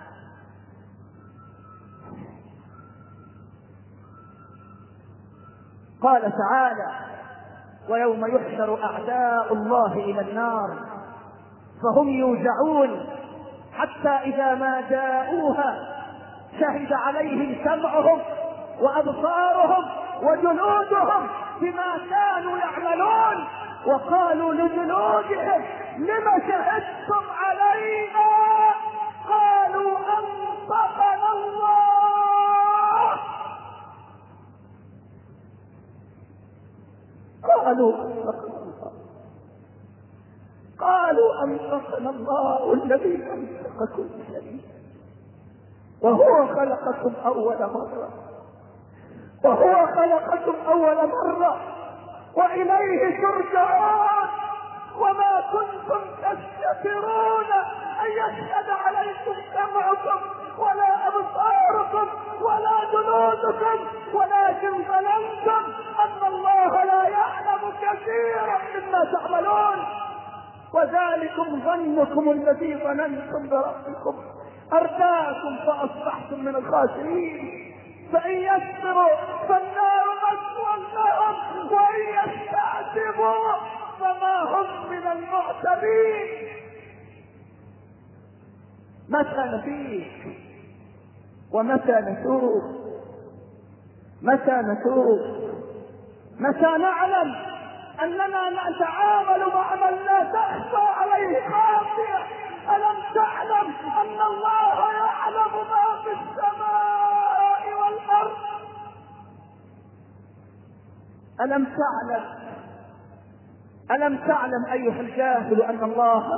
قال تعالى: ويوم يحشر أعداء الله إلى النار فهم يوزعون حتى إذا ما جاءوها شهد عليهم سمعهم وأبصارهم وجلودهم بما كانوا يعملون وقالوا لجلودهم: لم شهدتم علينا؟ قالوا: أنطقنا الله. قالوا قالوا أنطقنا الله الذي أنطق كل شيء وهو خلقكم أول مرة وهو خلقكم أول مرة وإليه ترجعون وما كنتم تستترون أن يشهد عليكم سمعكم ولا أبصاركم ولا جلودكم ولكن ظننتم أن الله لا يعلم كثيرا مما تعملون وذلكم ظنكم الذي ظننتم بربكم أرداكم فأصبحتم من الخاسرين. فإن يصبروا فالنار مثوى لهم وإن يستعتبوا فما هم من المعتبين. متى نفيك ومتى نتوب؟ متى نتوب؟ متى نعلم أننا نتعامل مع من لا تخفى عليه خافية؟ ألم تعلم أن الله يعلم ما في السماء والأرض؟ ألم تعلم ألم تعلم أيها الجاهل أن الله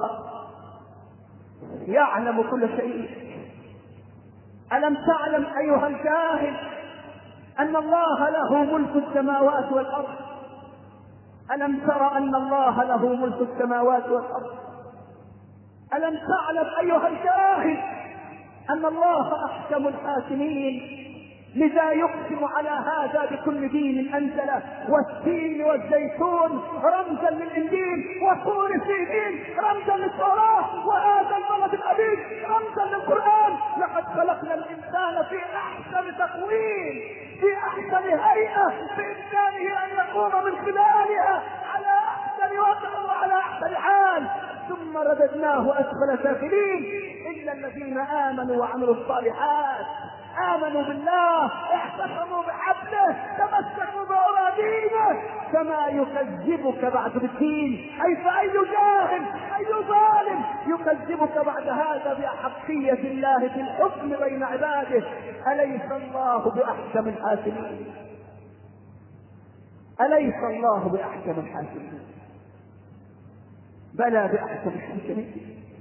يعلم كل شيء؟ ألم تعلم أيها الجاهل أن الله له ملك السماوات والأرض؟ ألم ترى أن الله له ملك السماوات والأرض؟ ألم تعلم أيها الجاهل أن الله أحكم الحاكمين؟ لذا يقسم على هذا بكل دين أنزله والتين والزيتون رمزا للإنجيل وطور سينين رمزا للتوراة وهذا البلد الأبيض رمزا للقرآن. لقد خلقنا الإنسان في أحسن تقويم في أحسن هيئة بإمكانه أن يقوم من خلالها على أحسن وضع وعلى أحسن حال ثم رددناه أسفل سافلين إلا الذين آمنوا وعملوا الصالحات آمنوا بالله، اعتصموا بحبله، تمسكوا بأراضينه، فما يكذبك بعد بالدين. أي فأي جاهل أي ظالم يكذبك بعد هذا بأحقية الله في الحكم بين عباده؟ أليس الله بأحكم الحاكمين؟ أليس الله بأحكم الحاكمين؟ بلى بأحكم الحاكمين.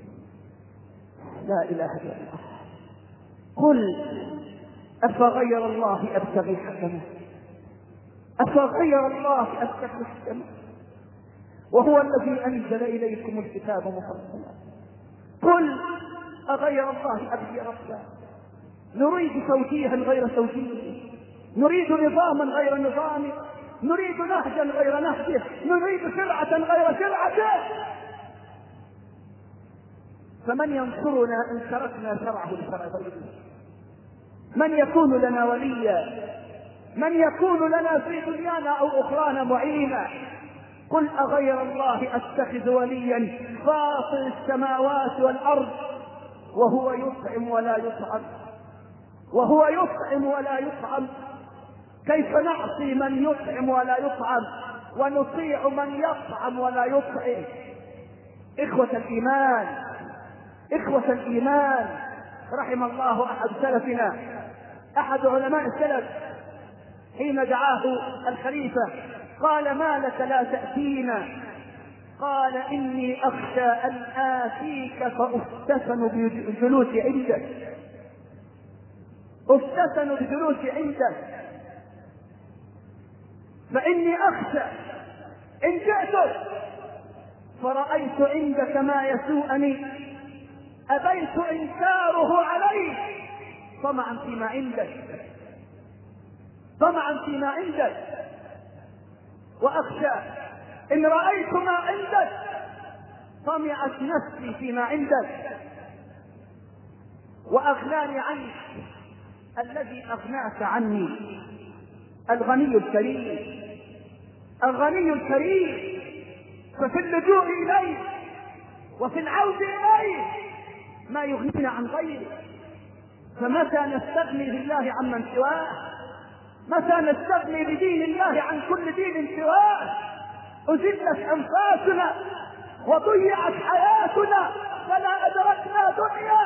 لا إله إلا الله. قل أفغير الله أبتغي حكما؟ أفغير الله أبتغي حكما وهو الذي أنزل إليكم الكتاب مفصلا؟ قل أغير الله أبغي ربا؟ نريد توجيها غير توجيهه، نريد نظاما غير نظامه، نريد نهجا غير نهجه، نريد شرعة غير شرعته. فمن ينصرنا إن تركنا شرعه لشرع غيره؟ من يكون لنا وليا؟ من يكون لنا في دنيانا أو أخرانا معينا؟ قل أغير الله أتخذ وليا فاطر السماوات والأرض وهو يطعم ولا يطعم وهو يطعم ولا يطعم؟ كيف نعصي من يطعم ولا يطعم ونطيع من يطعم ولا يطعم؟ إخوة الإيمان، إخوة الإيمان، رحم الله أحد سلفنا، أحد علماء السلف، حين دعاه الخليفة قال: ما لك لا تأتينا؟ قال: إني أخشى أن آتيك فأفتتن بجلوس عندك، أفتتن بجلوس عندك، فإني أخشى إن جئت فرأيت عندك ما يسوءني أبيت إنكاره عليك طمعا فيما عندك، طمعا فيما عندك، وأخشى إن رأيت ما عندك طمعت نفسي فيما عندك وأغناني عنك الذي أغناك عني، الغني الكريم، الغني الكريم. ففي اللجوء إليه وفي العود إليه ما يغنينا عن غيره. فمتى نستغني بالله عمن سواه؟ متى نستغني بدين الله عن كل دين سواه؟ أزلت أنفاسنا وضيعت حياتنا فلا أدركنا دنيا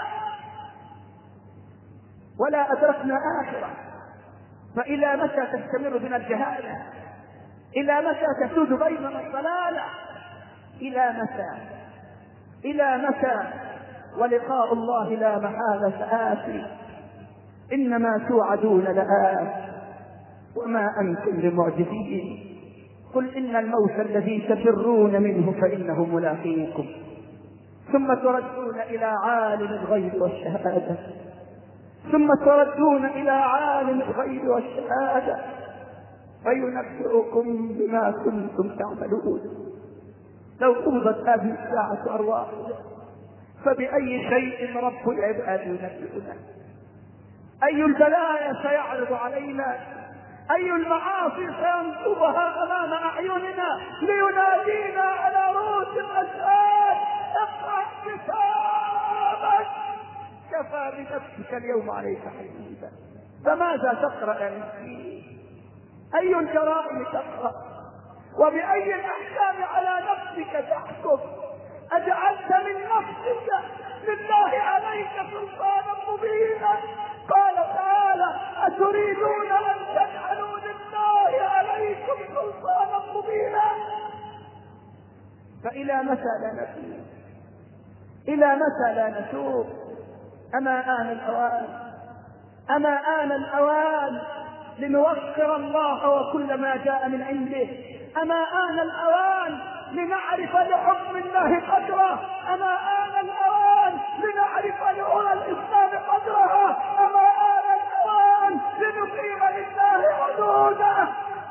ولا أدركنا آخرة. فإلى متى تستمر بنا الجهالة؟ إلى متى تسود بيننا الضلالة؟ إلى متى؟ إلى متى؟ ولقاء الله لا محالة آتي، إنما توعدون لآت وما أنتم بمعجزين. قل إن الموت الذي تفرون منه فإنه ملاقيكم ثم تردون إلى عالم الغيب والشهادة ثم تردون إلى عالم الغيب والشهادة فينبئكم بما كنتم تعملون. لو قبضت هذه الساعة أرواحنا فبأي شيء رب العباد ينبئنا؟ أي البلايا سيعرض علينا؟ أي المعاصي سينصبها أمام أعيننا لينادينا على رؤوس الأشهاد: اقرأ كتابك كفى بنفسك اليوم عليك حسيبا. فماذا تقرأ يا مسكين؟ أي الجرائم تقرأ؟ وبأي الأحكام على نفسك تحكم؟ أجعلت من نفسك لله عليك سلطانا مبينا؟ قال تعالى: أتريدون أن تجعلوا لله عليكم سلطانا مبينا؟ فإلى متى لا نتوب؟ إلى متى لا نتوب؟ أما آن الأوان، أما آن الأوان لنوقر الله وكل ما جاء من عنده. أما آن الأوان لنعرف لحكم الله قدره. أما آن الأوان لنعرف لعلى الإسلام قدرها. أما آن الأوان لنقيم لله حدوده.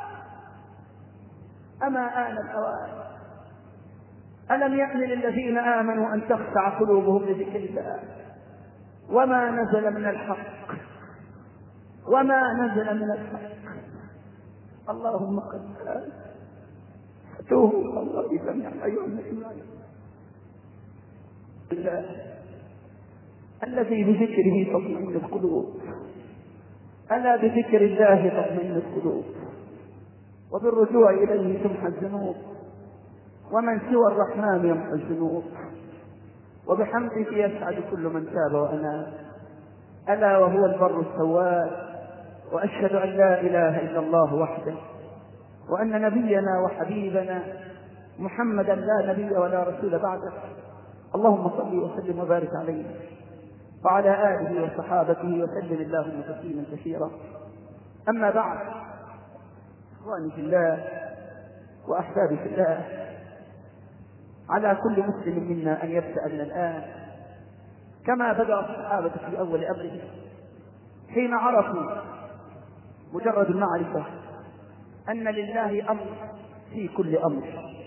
أما آن الأوان. ألم يأن للذين آمنوا أن تخشع قلوبهم لذكر الله وما نزل من الحق وما نزل من الحق. اللهم قد فتوه الله جميعا أيها الناس. الله الذي بذكره تطمئن القلوب ألا بذكر الله تطمئن القلوب، وبالرجوع إليه تمحى الذنوب، ومن سوى الرحمن يمحو الذنوب، وبحمده يسعد كل من تاب وأناب، ألا وهو البر التواب. وأشهد أن لا إله إلا الله وحده، وأن نبينا وحبيبنا محمدا لا نبي ولا رسول بعده. اللهم صل وسلم وبارك عليه وعلى آله وصحابته وسلم اللهم تسليما كثيرا. أما بعد، إخواني في الله وأحبابي في الله، على كل مسلم منا أن يبدأ من الآن كما بدأ الصحابة في أول أمره، حين عرفوا مجرد المعرفة أن لله أمر في كل أمر،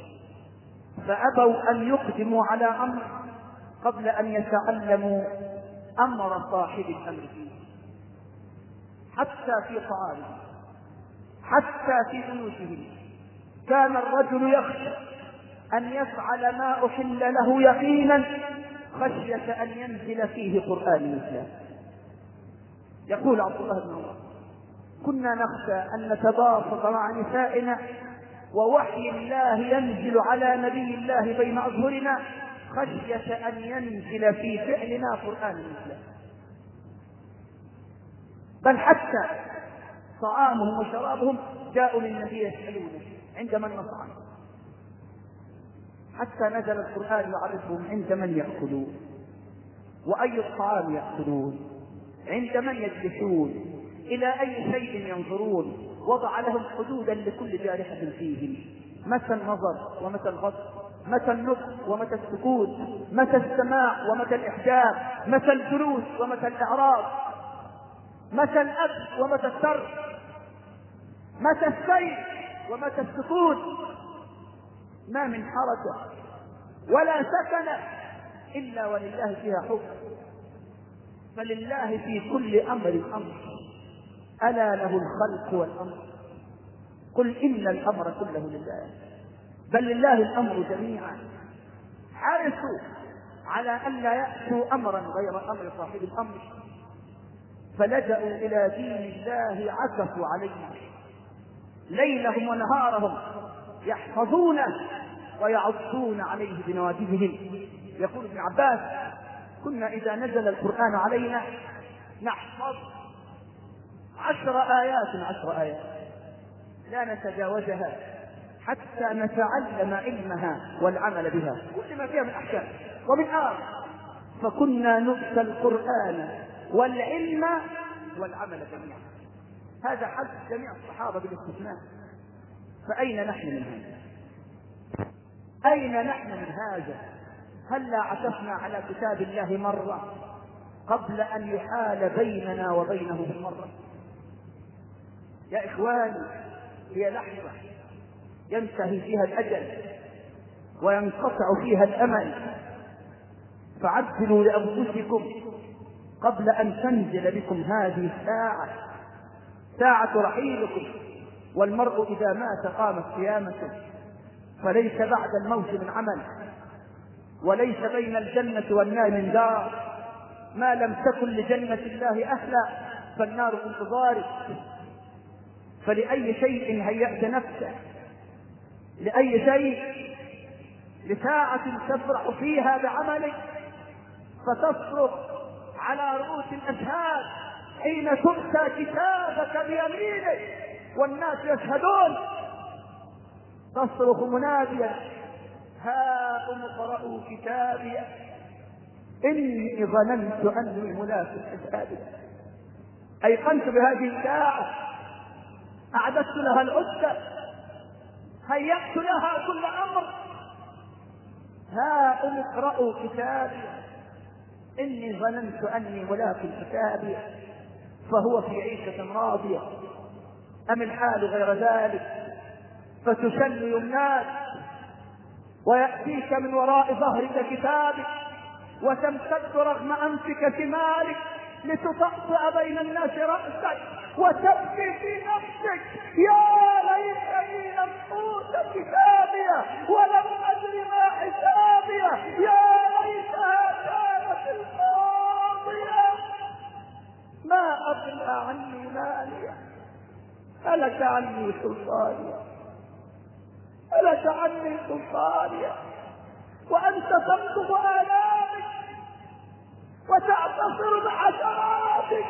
فأبوا أن يقدموا على أمر قبل أن يتعلموا أمر صاحب الأمر فيه، حتى في طعامه، حتى في بيوته. كان الرجل يخشى أن يفعل ما أحل له يقينا خشية أن ينزل فيه قرآن الإسلام. يقول عبد الله بن عمر: كنا نخشى أن نتباسط مع نسائنا ووحي الله ينزل على نبي الله بين أظهرنا خشية أن ينزل في فعلنا قرآن الإسلام. بل حتى طعامهم وشرابهم جاءوا للنبي يسألونه عند من نصعن، حتى نزل القرآن يعرفهم عند من يأكلون، وأي الطعام يأكلون، عند من يجلسون، إلى أي شيء ينظرون. وضع لهم حدودا لكل جارحة فيهم، متى النظر ومتى الغضب، متى النطق ومتى السكوت، متى السماع ومتى الإحجاب، متى الجلوس ومتى الإعراض، متى الأكل ومتى الترك، متى السير ومتى السكوت. ما من حركة ولا سكن إلا ولله فيها حكم، فلله في كل أمر أمر، ألا له الخلق والأمر. قل إن الأمر كله لله، بل لله الأمر جميعا. حرصوا على أن لا يأتوا أمرا غير أمر صاحب الأمر، فلجأوا إلى دين الله، عكفوا عليه ليلهم ونهارهم، يحفظونه ويعضون عليه بنواجذهم. يقول ابن عباس: كنا إذا نزل القرآن علينا نحفظ عشر آيات عشر آيات لا نتجاوزها حتى نتعلم علمها والعمل بها، كل ما فيها من أحكام ومن آيات. فكنا نؤتى القرآن والعلم والعمل جميعا. هذا حد جميع الصحابة بالاستثناء. فأين نحن من هذا؟ أين نحن من هذا؟ هلا عكفنا على كتاب الله مرة قبل أن يحال بيننا وبينه بالمرة؟ يا إخواني، هي لحظة ينتهي فيها الأجل وينقطع فيها الأمل، فعجلوا لأنفسكم قبل أن تنزل بكم هذه الساعة، ساعة رحيلكم. والمرء إذا مات قامت قيامته، فليس بعد الموت من عمل، وليس بين الجنة والنار من دار. ما لم تكن لجنة الله أهلا فالنار في انتظارك. فلأي شيء هيأت نفسك؟ لأي شيء؟ لساعة تفرح فيها بعملك فتصرخ على رؤوس الأشهاد حين تؤتى كتابك بيمينك والناس يشهدون، تصرخ مناديا: هاؤم اقرءوا كتابي إني ظننت أني ملاق حسابي. أيقنت بهذه الساعة، أعددت لها العدة، هيأت لها كل أمر. هاؤم اقرءوا كتابي إني ظننت أني ملاق حسابي. فهو في عيشة راضية أم الحال غير ذلك؟ فتشل يمناك ويأتيك من وراء ظهرك كتابك وتمتد رغم أنفك شمالك لتطأطئ بين الناس رأسك وتبكي في نفسك: يا ليتني لم أوت كتابي ولم أدر ما حسابي، يا ليتها كانت القاضية ما أغنى عني مالي هلك عني سلطانيا، هلك عني سلطانيا، وأنت تمضغ آلامك وتعتصر بعشراتك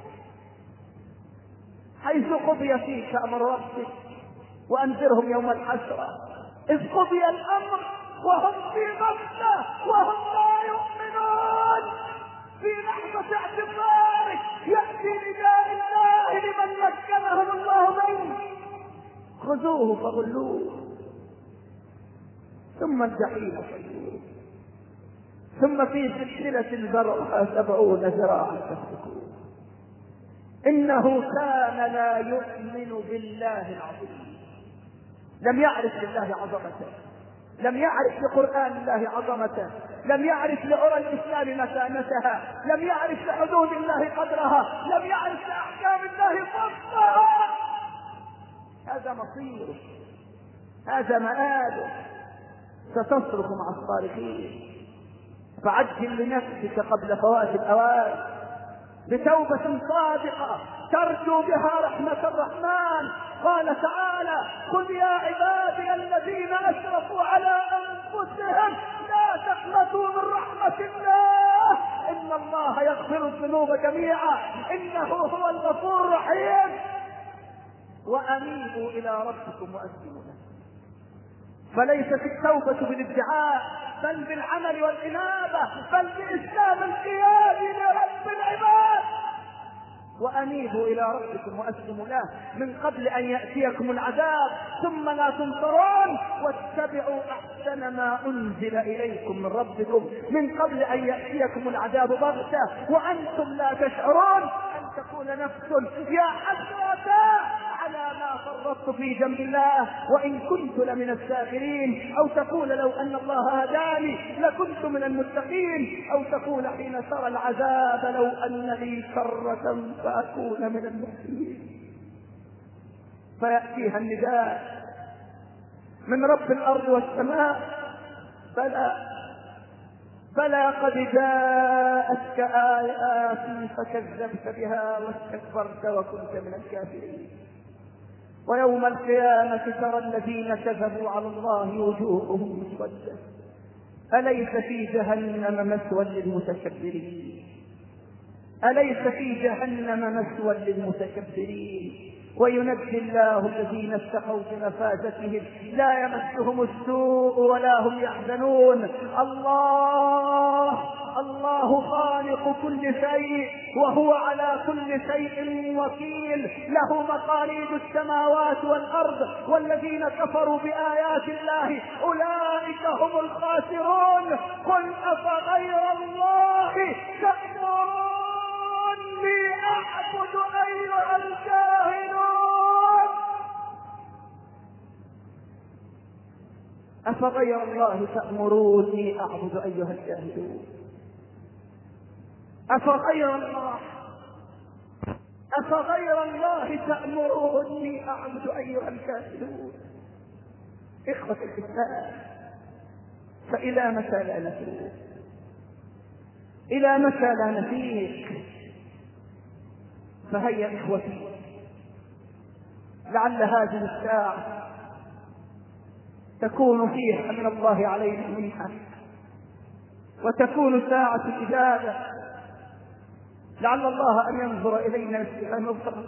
حيث قضي فيك أمر ربك. وأنذرهم يوم الحسرة إذ قضي الأمر وهم في غفلة وهم لا يؤمنون. في لحظة اعتبارك يأتي نداء الله لمن مكنهم الله منه: خذوه فغلوه ثم الجحيم صلوه ثم في سلسلة ذرعها سبعون ذراعا فاسلكوه إنه كان لا يؤمن بالله العظيم. لم يعرف لله عظمته، لم يعرف لقرآن الله عظمته، لم يعرف لعرى الإسلام مكانتها، لم يعرف لحدود الله قدرها، لم يعرف لأحكام الله فضلها. هذا مصيره، هذا مآله. ستصرخ مع الصارخين. فعجل لنفسك قبل فوات الأوان بتوبة صادقة ترجو بها رحمة الرحمن. قال تعالى: قل يا عبادي الذين أسرفوا على أنفسهم لا تقنطوا من رحمة الله إن الله يغفر الذنوب جميعا إنه هو الغفور الرحيم. وأنيبوا إلى ربكم وأسلموا له. فليست التوبة بالادعاء بل بالعمل والإنابة، بل بإسلام القياد لرب العباد. وأنيبوا إلى ربكم وأسلموا له من قبل أن يأتيكم العذاب ثم لا تنصرون. واتبعوا أحسن ما أنزل إليكم من ربكم من قبل أن يأتيكم العذاب بغتة وأنتم لا تشعرون. أن تقول نفس: يا حسرة على ما فرطت في جنب الله وإن كنت لمن الساخرين. أو تقول: لو أن الله هداني لكنت من المتقين. أو تقول حين ترى العذاب: لو أن لي كرة فأكون من المحسنين. فيأتيها النداء من رب الأرض والسماء: بلى بلى قد جاءتك آياتي فكذبت بها واستكبرت وكنت من الكافرين. ويوم القيامة ترى الذين كذبوا على الله وجوههم مسودة أليس في جهنم مثوى للمتكبرين أليس في جهنم مثوى للمتكبرين. وينجي الله الذين اتقوا بمفازتهم لا يمسهم السوء ولا هم يحزنون. الله الله خالق كل شيء وهو على كل شيء وكيل. له مقاليد السماوات والأرض والذين كفروا بآيات الله أولئك هم الخاسرون. قل أفغير الله تأمروني أعبد أيها الجاهلون. أفغير الله تأمروني أعبد أيها الجاهلون. أفغير الله أفغير الله تأمروني أعبد أيها الجاهلون. إخوة الإسلام، فإلى متى لا نفيك؟ إلى متى لا نفيك؟ فهيا إخوتي، لعل هذه الساعة تكون فيها من الله علينا منحة وتكون ساعة الإجابة. لعل الله أن ينظر إلينا نظرة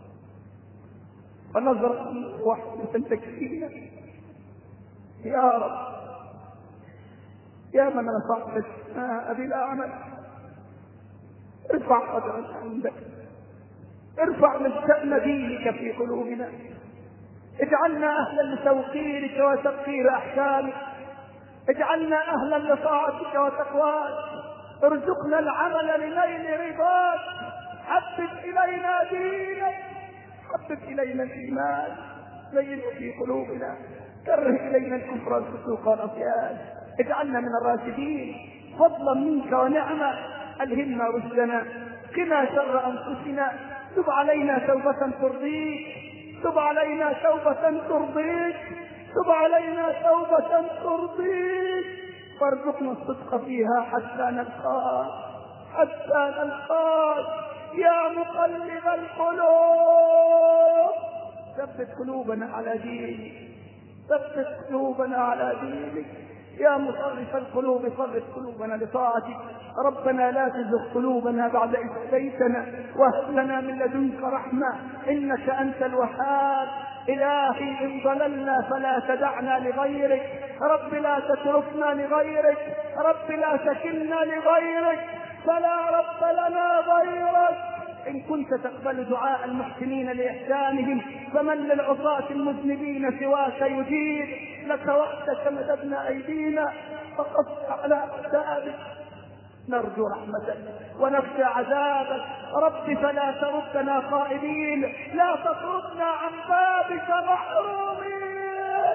ونظرة واحدة تكفينا. يا رب، يا من رفعت السماء بالأعمال، ارفع قدرنا عندك، ارفع من شأن دينك في قلوبنا، اجعلنا أهلا لتوقيرك وتقدير أحكامك، اجعلنا أهلا لطاعتك وتقواك، ارزقنا العمل لنيل رضاك. حبب إلينا دينك، حبب إلينا الإيمان، زينه في قلوبنا، كره إلينا الكفر والفسوق والعصيان، اجعلنا من الراشدين فضلا منك ونعمة. ألهمنا رشدنا، قنا شر أنفسنا، تب علينا توبة ترضيك، تب علينا توبة ترضيك، تب علينا توبة ترضيك، وارزقنا الصدق فيها حتى نلقاك، حتى نلقاك يا مقلب القلوب. ثبت قلوبنا على دينك، ثبت قلوبنا على دينك يا مصرف القلوب، صرف قلوبنا لطاعتك. ربنا لا تزغ قلوبنا بعد إذ هديتنا وهب لنا من لدنك رحمة إنك أنت الوهاب. إلهي إن ضللنا فلا تدعنا لغيرك، رب لا تتركنا لغيرك، رب لا تكلنا لغيرك، فلا رب لنا غيرك. إن كنت تقبل دعاء المحسنين لإحسانهم فمن للعصاة المذنبين سواك يجيب. لك وحدك مددنا أيدينا فقص على أعدائك، نرجو رحمتك ونخشى عذابك. رب فلا تردنا خائبين، لا تطردنا عن بابك محرومين.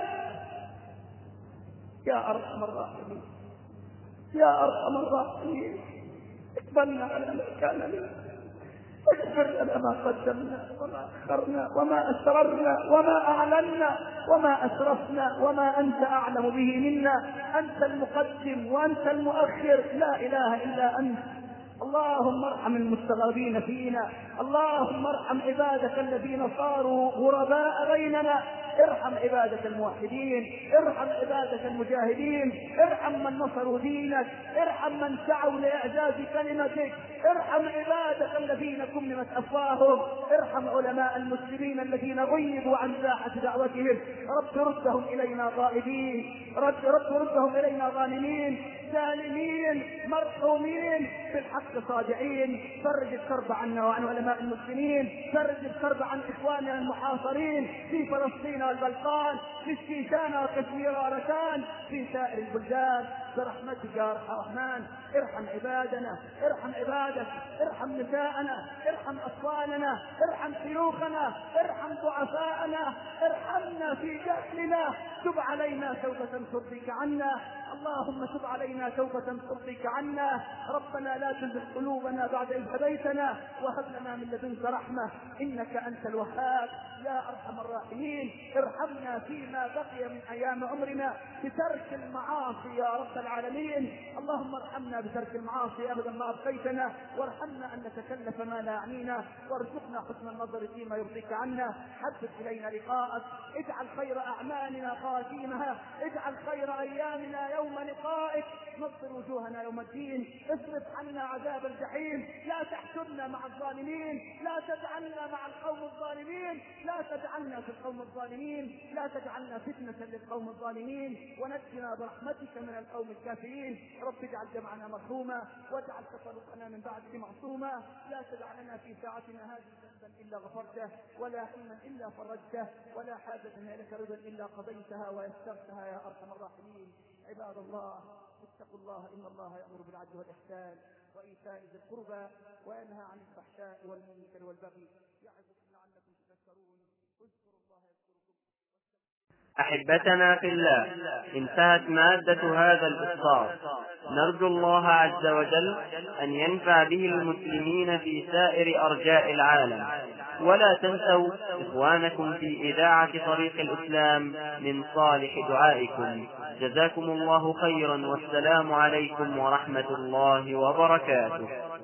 يا أرحم الراحمين، يا أرحم الراحمين، اقبلنا على ما كان لنا، اغفر لنا ما قدمنا وما أخرنا وما أسررنا وما أعلنا وما أسرفنا وما أنت أعلم به منا. أنت المقدم وأنت المؤخر، لا إله إلا أنت. اللهم ارحم المستغربين فينا، اللهم ارحم عبادك الذين صاروا غرباء بيننا، ارحم عبادك الموحدين، ارحم عبادك المجاهدين، ارحم من نصروا دينك، ارحم من سعوا لإعجاز كلمتك، ارحم عبادك الذين كممت أفواههم، ارحم علماء المسلمين الذين غيبوا عن ساحة دعوتهم. رب ردهم إلينا غائبين، رب, رب ردهم إلينا غانمين سالمين مرحومين بالحق صادعين. فرج الكرب عنا وعن علماء المسلمين، فرج الكرب عن إخواننا المحاصرين في فلسطين والبلقان، في الشيشان وكشمير وركان، في سائر البلدان، برحمتك يا ارحم الرحمن. ارحم عبادنا، ارحم عبادك، ارحم نساءنا، ارحم اطفالنا، ارحم شيوخنا، ارحم ضعفاءنا، ارحمنا في جهلنا، تب علينا توبة ترضيك عنا. اللهم تب علينا توبة ترضيك عنا. ربنا لا تزغ قلوبنا بعد إذ هديتنا وهب لنا من لدنك رحمة إنك أنت الوهاب. يا أرحم الراحمين ارحمنا فيما بقي من أيام عمرنا بترك المعاصي يا رب العالمين. اللهم ارحمنا بترك المعاصي أبدا ما أبقيتنا، وارحمنا أن نتكلف ما لا يعنينا، وارزقنا حسن النظر فيما يرضيك عنا. حبب إلينا لقاءك، اجعل خير أعمالنا خواتيمها، اجعل خير أيامنا يوم لقائك، نصر وجوهنا يوم الدين، اصرف عنا عذاب الجحيم، لا تحشرنا مع الظالمين، لا تجعلنا مع القوم الظالمين، لا تجعلنا في القوم الظالمين، لا تجعلنا فتنة للقوم الظالمين، ونجنا برحمتك من القوم الكافرين. رب اجعل جمعنا مرحوما، واجعل تفرقنا من بعده معصوما، لا تجعلنا في ساعتنا هذه ذنبا إلا غفرته، ولا هما إلا فرجته، ولا حاجة لك رضا إلا قضيتها ويسرتها يا أرحم الراحمين. عباد الله اتقوا الله إن الله يأمر بالعدل والإحسان وإيتاء ذي القربى وينهى عن الفحشاء والمنكر والبغي يعظكم لعلكم تذكرون. اذكروا الله يذكركم. أحبتنا في الله، انتهت مادة هذا الإصدار. نرجو الله عز وجل أن ينفع به المسلمين في سائر أرجاء العالم. ولا تنسوا إخوانكم في إذاعة طريق الإسلام من صالح دعائكم. جزاكم الله خيرا، والسلام عليكم ورحمة الله وبركاته.